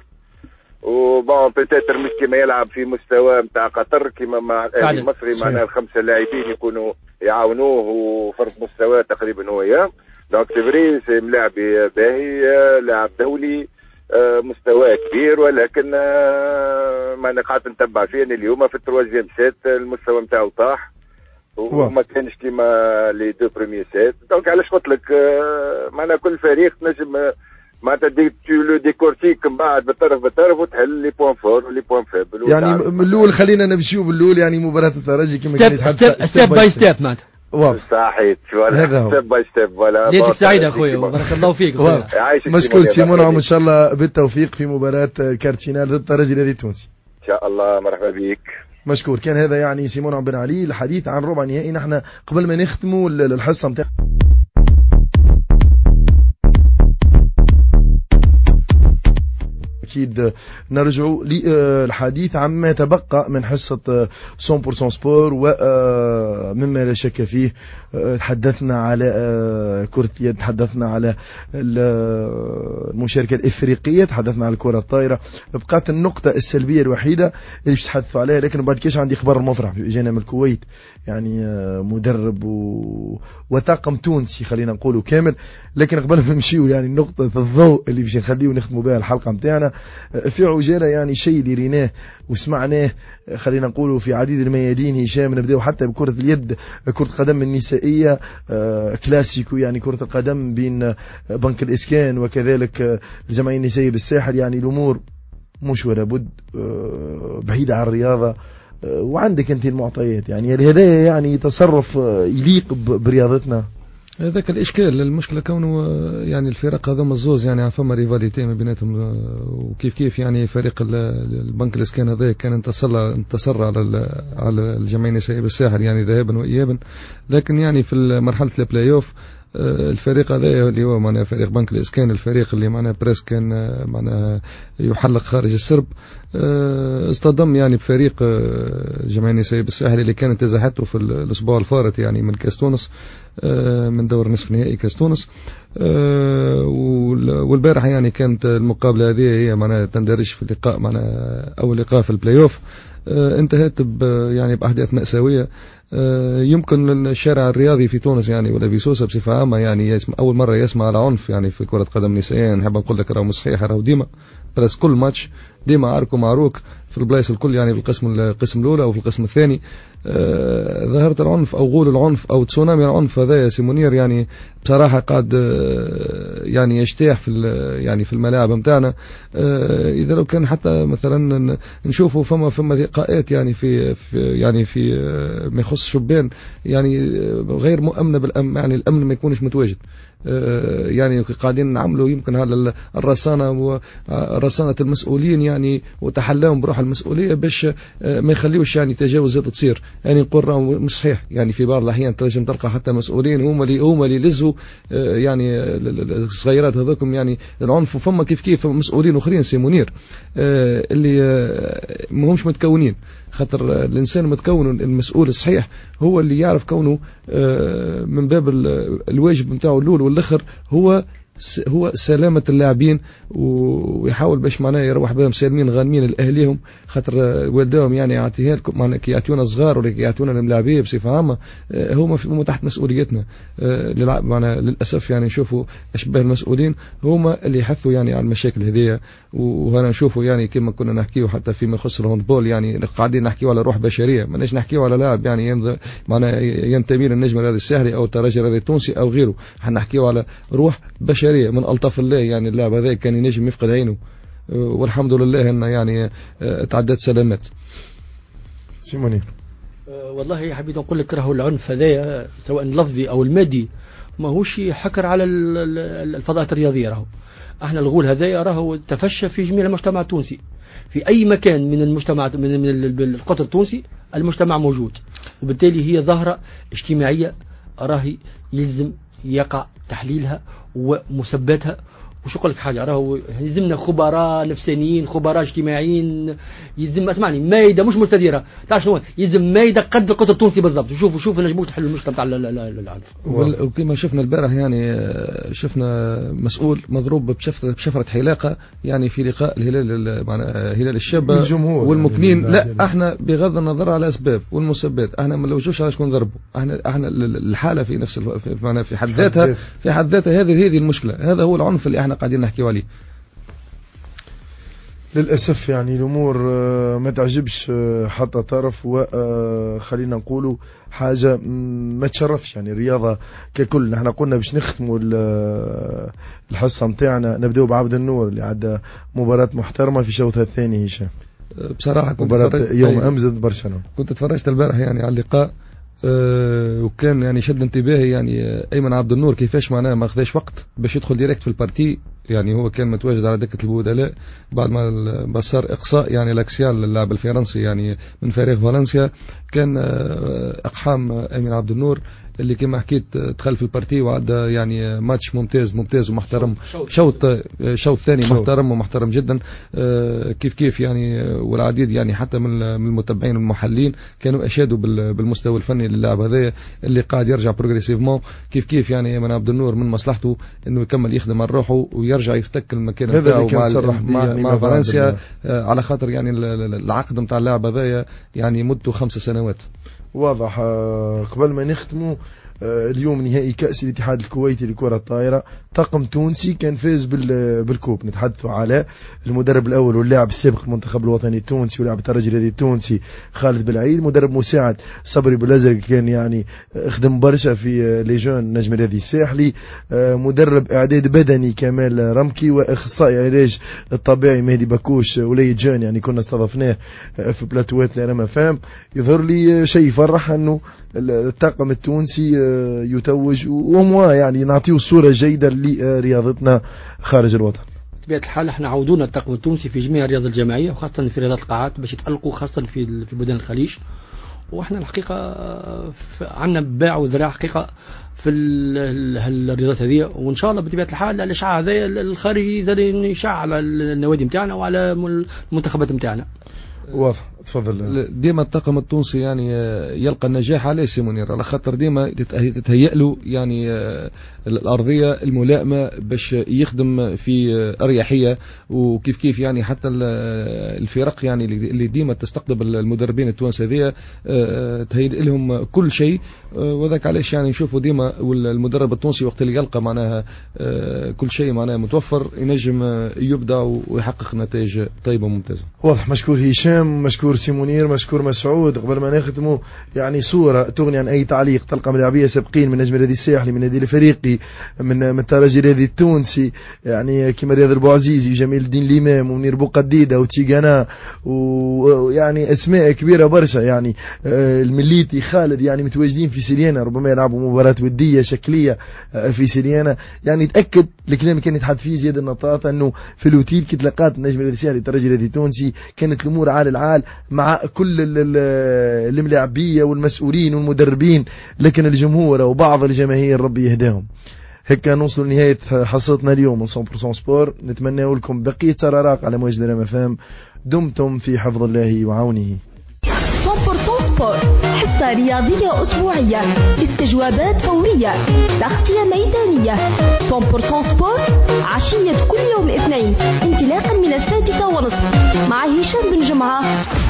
وبون بيتيتر مش كما يلعب في مستوى نتاع قطر كما مع الاهلي المصري، معنا الخمسه لاعبين يكونوا يعاونوه وفرق مستوى تقريبا هو اياه. دونك سيفري سي ملاعب باهي، لاعب دولي مستوى كبير، ولكن ما قعدت نتبع فيه اليوم في التروازيام سيت المستوى نتاعو طاح وما كانش كيما لي دو بريمير سيت. دونك علاش قلت لك معنا كل فريق نجم معناتها دي تو لو ديكورتيك من بعد بالطرف بالطرف وتحل لي بوان فور ولي بوان فابل. يعني من الاول خلينا نمشيو بالاول، يعني مباراه الترجي كما كان يتحدث ستيب باي ستيب معناتها. صحيح فوالا ستيب باي ستيب. فوالا ليلتك سعيده اخويا وبارك الله فيك. مشكور سي منعم، ان شاء الله بالتوفيق في مباراه كارتينال ضد الترجي الذي التونسي. ان شاء الله. مرحبا بك. مشكور. كان هذا يعني سي منعم بن علي الحديث عن ربع نهائي. نحن قبل ما نختموا الحصه نتاع أكيد نرجع للحديث عما تبقى من حصة مية بالمية سبور، ومما لا شك فيه تحدثنا على كرة اليد، تحدثنا على المشاركة الإفريقية، تحدثنا على الكرة الطائرة. بقات النقطة السلبية الوحيدة اللي تحدثوا عليها، لكن بعد كيش عندي خبر مفرح جينا من الكويت، يعني مدرب و... وطاقم تونسي خلينا نقوله كامل. لكن قبل ما نمشيو يعني نقطة الضوء اللي باش نخليه ونختموا بها الحلقة متاعنا في عجالة، يعني شيء اللي ريناه وسمعناه خلينا نقوله في عديد الميادين. هشام نبداو حتى بكرة اليد، كرة القدم النسائية كلاسيكو، يعني كرة القدم بين بنك الإسكان وكذلك الجمعية النسائية بالساحل. يعني الأمور مش ولا بد بعيدة عن الرياضة، وعندك انت المعطيات، يعني هذا يعني تصرف يليق برياضتنا. هذاك الاشكال المشكله كونه يعني الفرق هذوما الزوز يعني فما ريفاليتي ما بيناتهم، وكيف كيف يعني فريق البنك الاسكان هذا كان انتصر انتصر على على الجمعيه النسائيه بالساحل يعني ذهابا وايابا، لكن يعني في مرحله البلاي اوف الفريق هذا اللي هو معناها فريق بنك الاسكان، الفريق اللي معناها بريس كان معناها يحلق خارج السرب، اصطدم يعني بفريق الجمعيه النسائيه بالساحل اللي كانت تزحته في الاسبوع الفارط يعني من كاس تونس، من دور نصف نهائي كاس تونس. والبارحة يعني كانت المقابلة هذه هي معناها تندرج في اللقاء معناها أول لقاء في البلاي اوف، انتهت يعني بأحداث مأساوية. يمكن الشارع الرياضي في تونس يعني ولا في سوسة بصفة عامة يعني يسمع أول مرة يسمع على عنف يعني في كرة قدم نسائية. نحب نقول لك راهو مش صحيح، راهو ديما بس كل ماتش ديما عارك ومعروك في البلايص الكل، يعني في القسم القسم الاولى وفي القسم الثاني. آه ظاهرة العنف او غول العنف او تسونامي العنف هذا يا سي منير يعني بصراحة قاعد آه يعني يجتاح في يعني في الملاعب نتاعنا. آه اذا لو كان حتى مثلا نشوفوا فما فما لقاءات يعني في, في يعني في آه ما يخص شبان يعني غير مؤمنة بالامن، يعني الامن ما يكونش متواجد. آه يعني قاعدين نعملوا يمكن هذا الرصانة ورصانة المسؤولين يعني وتحلاهم بروح المسؤولية باش آه ما يخليوش يعني تجاوزات تصير. يعني نقول راهو مش صحيح، يعني في بعض الأحيان تنجم تلقى حتى مسؤولين هما اللي هما اللي لزوا آه يعني الصغيرات هذوكم يعني العنف، وفما كيف كيف مسؤولين أخرين سي منير آه اللي آه ما همش متكونين. خاطر الإنسان المتكون المسؤول الصحيح هو اللي يعرف كونه آه من باب الواجب نتاعو الأول والآخر هو هو سلامة اللاعبين، ويحاول باش معناه يروح بهم سالمين غانمين لأهليهم. خاطر والدهم يعني يعطيها لكم معناه كي يعطيونا صغار ولا كي يعطيونا الملاعبيه بصفة عامة هما هما تحت مسؤوليتنا. معناه للأسف يعني نشوفوا أشباه المسؤولين هما اللي يحثوا يعني على المشاكل هذه. وهنا نشوفوا يعني كما كنا نحكيو حتى فيما يخص الهاندبول يعني قاعدين نحكيو على روح بشرية، ما ناش نحكيو على لاعب يعني معناه ينتمي للنجم الرياضي الساحلي أو الترجي الرياضي التونسي أو غيره، حنا نحكيو على روح بشرية من ألطف الله. يعني اللاعب هذا كان ينجم يفقد عينه والحمد لله أن يعني تعدت سلامات. سيموني أه والله حبيت نقول لك راهو العنف هذا سواء اللفظي أو المادي ما هوش حكر على الفضاءات الرياضية. راهو احنا الغول هذا راهو تفشى في جميع المجتمع التونسي، في أي مكان من المجتمع من من القطر التونسي المجتمع موجود، وبالتالي هي ظاهرة اجتماعية راهي يلزم يقع تحليلها ومسباتها. وش أقول لك حاجة، راهو يلزمنا خبراء نفسانيين خبراء اجتماعيين، يلزم اسمعني مايدة مش مستديرة تعرف شنو يلزم مايدة قد القطر التونسي بالضبط. شوفوا شوفوا نجموش تحلوا المشكلة تاع العنف. وكما شفنا البارح يعني شفنا مسؤول مضروب بشفرة بشفرة حلاقة يعني في لقاء الهلال مع هلال الشابة والمكنين. لا احنا بغض النظر على اسباب والمسبات احنا ما نلوجوش على شكون ضربوا، احنا احنا الحالة في نفس في, في حد ذاتها في حد ذاتها هذه هذه المشكلة. هذا هو العنف اللي احنا قاعدين نحكي عليه. للأسف يعني الأمور ما تعجبش حتى طرف، وخلينا نقولوا حاجة ما تشرفش يعني الرياضة ككل. نحن قلنا باش نختموا الحصة متاعنا نبدأوا بعبد النور اللي عدى مباراة محترمة في شوطها الثاني. هشام بصراحة كنت مباراة يوم أمس ضد برشلونة، كنت اتفرجت البارح يعني على اللقاء أه وكان يعني شد انتباهي يعني أيمن عبد النور كيفاش معناه ما خداش وقت باش يدخل ديريكت في البارتي. يعني هو كان متواجد على دكة البدلاء بعد ما صار إقصاء يعني لاكسيال اللاعب الفرنسي يعني من فريق فالنسيا. كان أقحام أيمن عبد النور اللي كما حكيت دخل في البارتي وعد يعني ماتش ممتاز ممتاز ومحترم. شوط شوط ثاني محترم ومحترم جدا كيف كيف يعني. والعديد يعني حتى من المتابعين والمحلين كانوا أشادوا بالمستوى الفني للاعب هذا اللي قاعد يرجع بروغريسيفمون كيف كيف. يعني أيمن عبد النور من مصلحته إنه يكمل يخدم على روحه ويرجع يفتك المكان بتاعه مع مع, يعني مع فالنسيا على خاطر يعني العقد نتاع اللاعب هذا يعني مدته خمس سنوات. واضح. قبل ما نختموا اليوم نهائي كأس الاتحاد الكويتي لكرة الطائرة، طاقم تونسي كان فاز بالكوب. نتحدث على المدرب الأول واللاعب السابق المنتخب الوطني التونسي ولاعب الترجي الرياضي التونسي خالد بالعيد، مدرب مساعد صبري بالأزرق كان يعني خدم برشا في ليجون نجم الرياضي الساحلي، مدرب إعداد بدني كمال رمكي، وإخصائي علاج الطبيعي مهدي بكوش وليد جان. يعني كنا استضفناه في بلاتوات لرما فام. يظهر لي شيء يفرح أنه الطاقم التونسي يتوج وموا يعني نعطيه صورة جيدة لرياضتنا خارج الوطن. بطبيعة الحال احنا عودونا الطاقم التونسي في جميع الرياضة الجماعية وخاصة في رياضات القاعات باش يتألقوا خاصة في في بلدان الخليج. واحنا الحقيقة عندنا باع وذراع حقيقة في الرياضات هذه، وان شاء الله بطبيعة الحال الاشعاع هذا الخارجي زاد يشع على النوادي نتاعنا وعلى المنتخبات نتاعنا. واضح. تفضل. ديما الطاقم التونسي يعني يلقى النجاح على سيمونير على خاطر ديما تتهيأ له يعني الأرضية الملائمة باش يخدم في أريحية، وكيف كيف يعني حتى الفرق يعني اللي ديما تستقطب المدربين التوانسة ذي تهيئ لهم كل شيء، وذاك علاش يعني نشوفوا ديما المدرب التونسي وقت اللي يلقى معناها كل شيء معناها متوفر ينجم يبدع ويحقق نتائج طيبة ممتازة. واضح. مشكور هشام، مشكور سيمونير، مشكور مسعود. قبل ما نختموا يعني صورة تغني عن أي تعليق تلقى من لاعبية سابقين من نجم النادي الساحلي، من النادي الفريقي، من من الترجي الرياضي التونسي، يعني كما رياض البوعزيزي وجميل الدين الإمام ومنير بوقديدة وتيغانا، ويعني أسماء كبيرة برشا. يعني المليتي خالد يعني متواجدين في سيريانا، ربما يلعبوا مباراة ودية شكلية في سيريانا. يعني تأكد الكلام كان يتحدث فيه زياد النطاط أنه في الوتيل كي تلقات النجم النادي الساحلي الترجي الرياضي التونسي كانت الأمور عال العال مع كل الملاعبية والمسؤولين والمدربين، لكن الجمهور وبعض الجماهير ربي يهداهم. هيك نوصل لنهاية حصتنا اليوم من مية بالمية سبور. نتمنى لكم بقية سراراق على موجة ريم اف ام. دمتم في حفظ الله وعونه. مية بالمية سبور، حصة رياضية أسبوعية، استجوابات فورية، تغطية ميدانية. مية بالمية سبور عشية كل يوم اثنين انطلاقا من السادسة ونصف مع هشام بن جمعة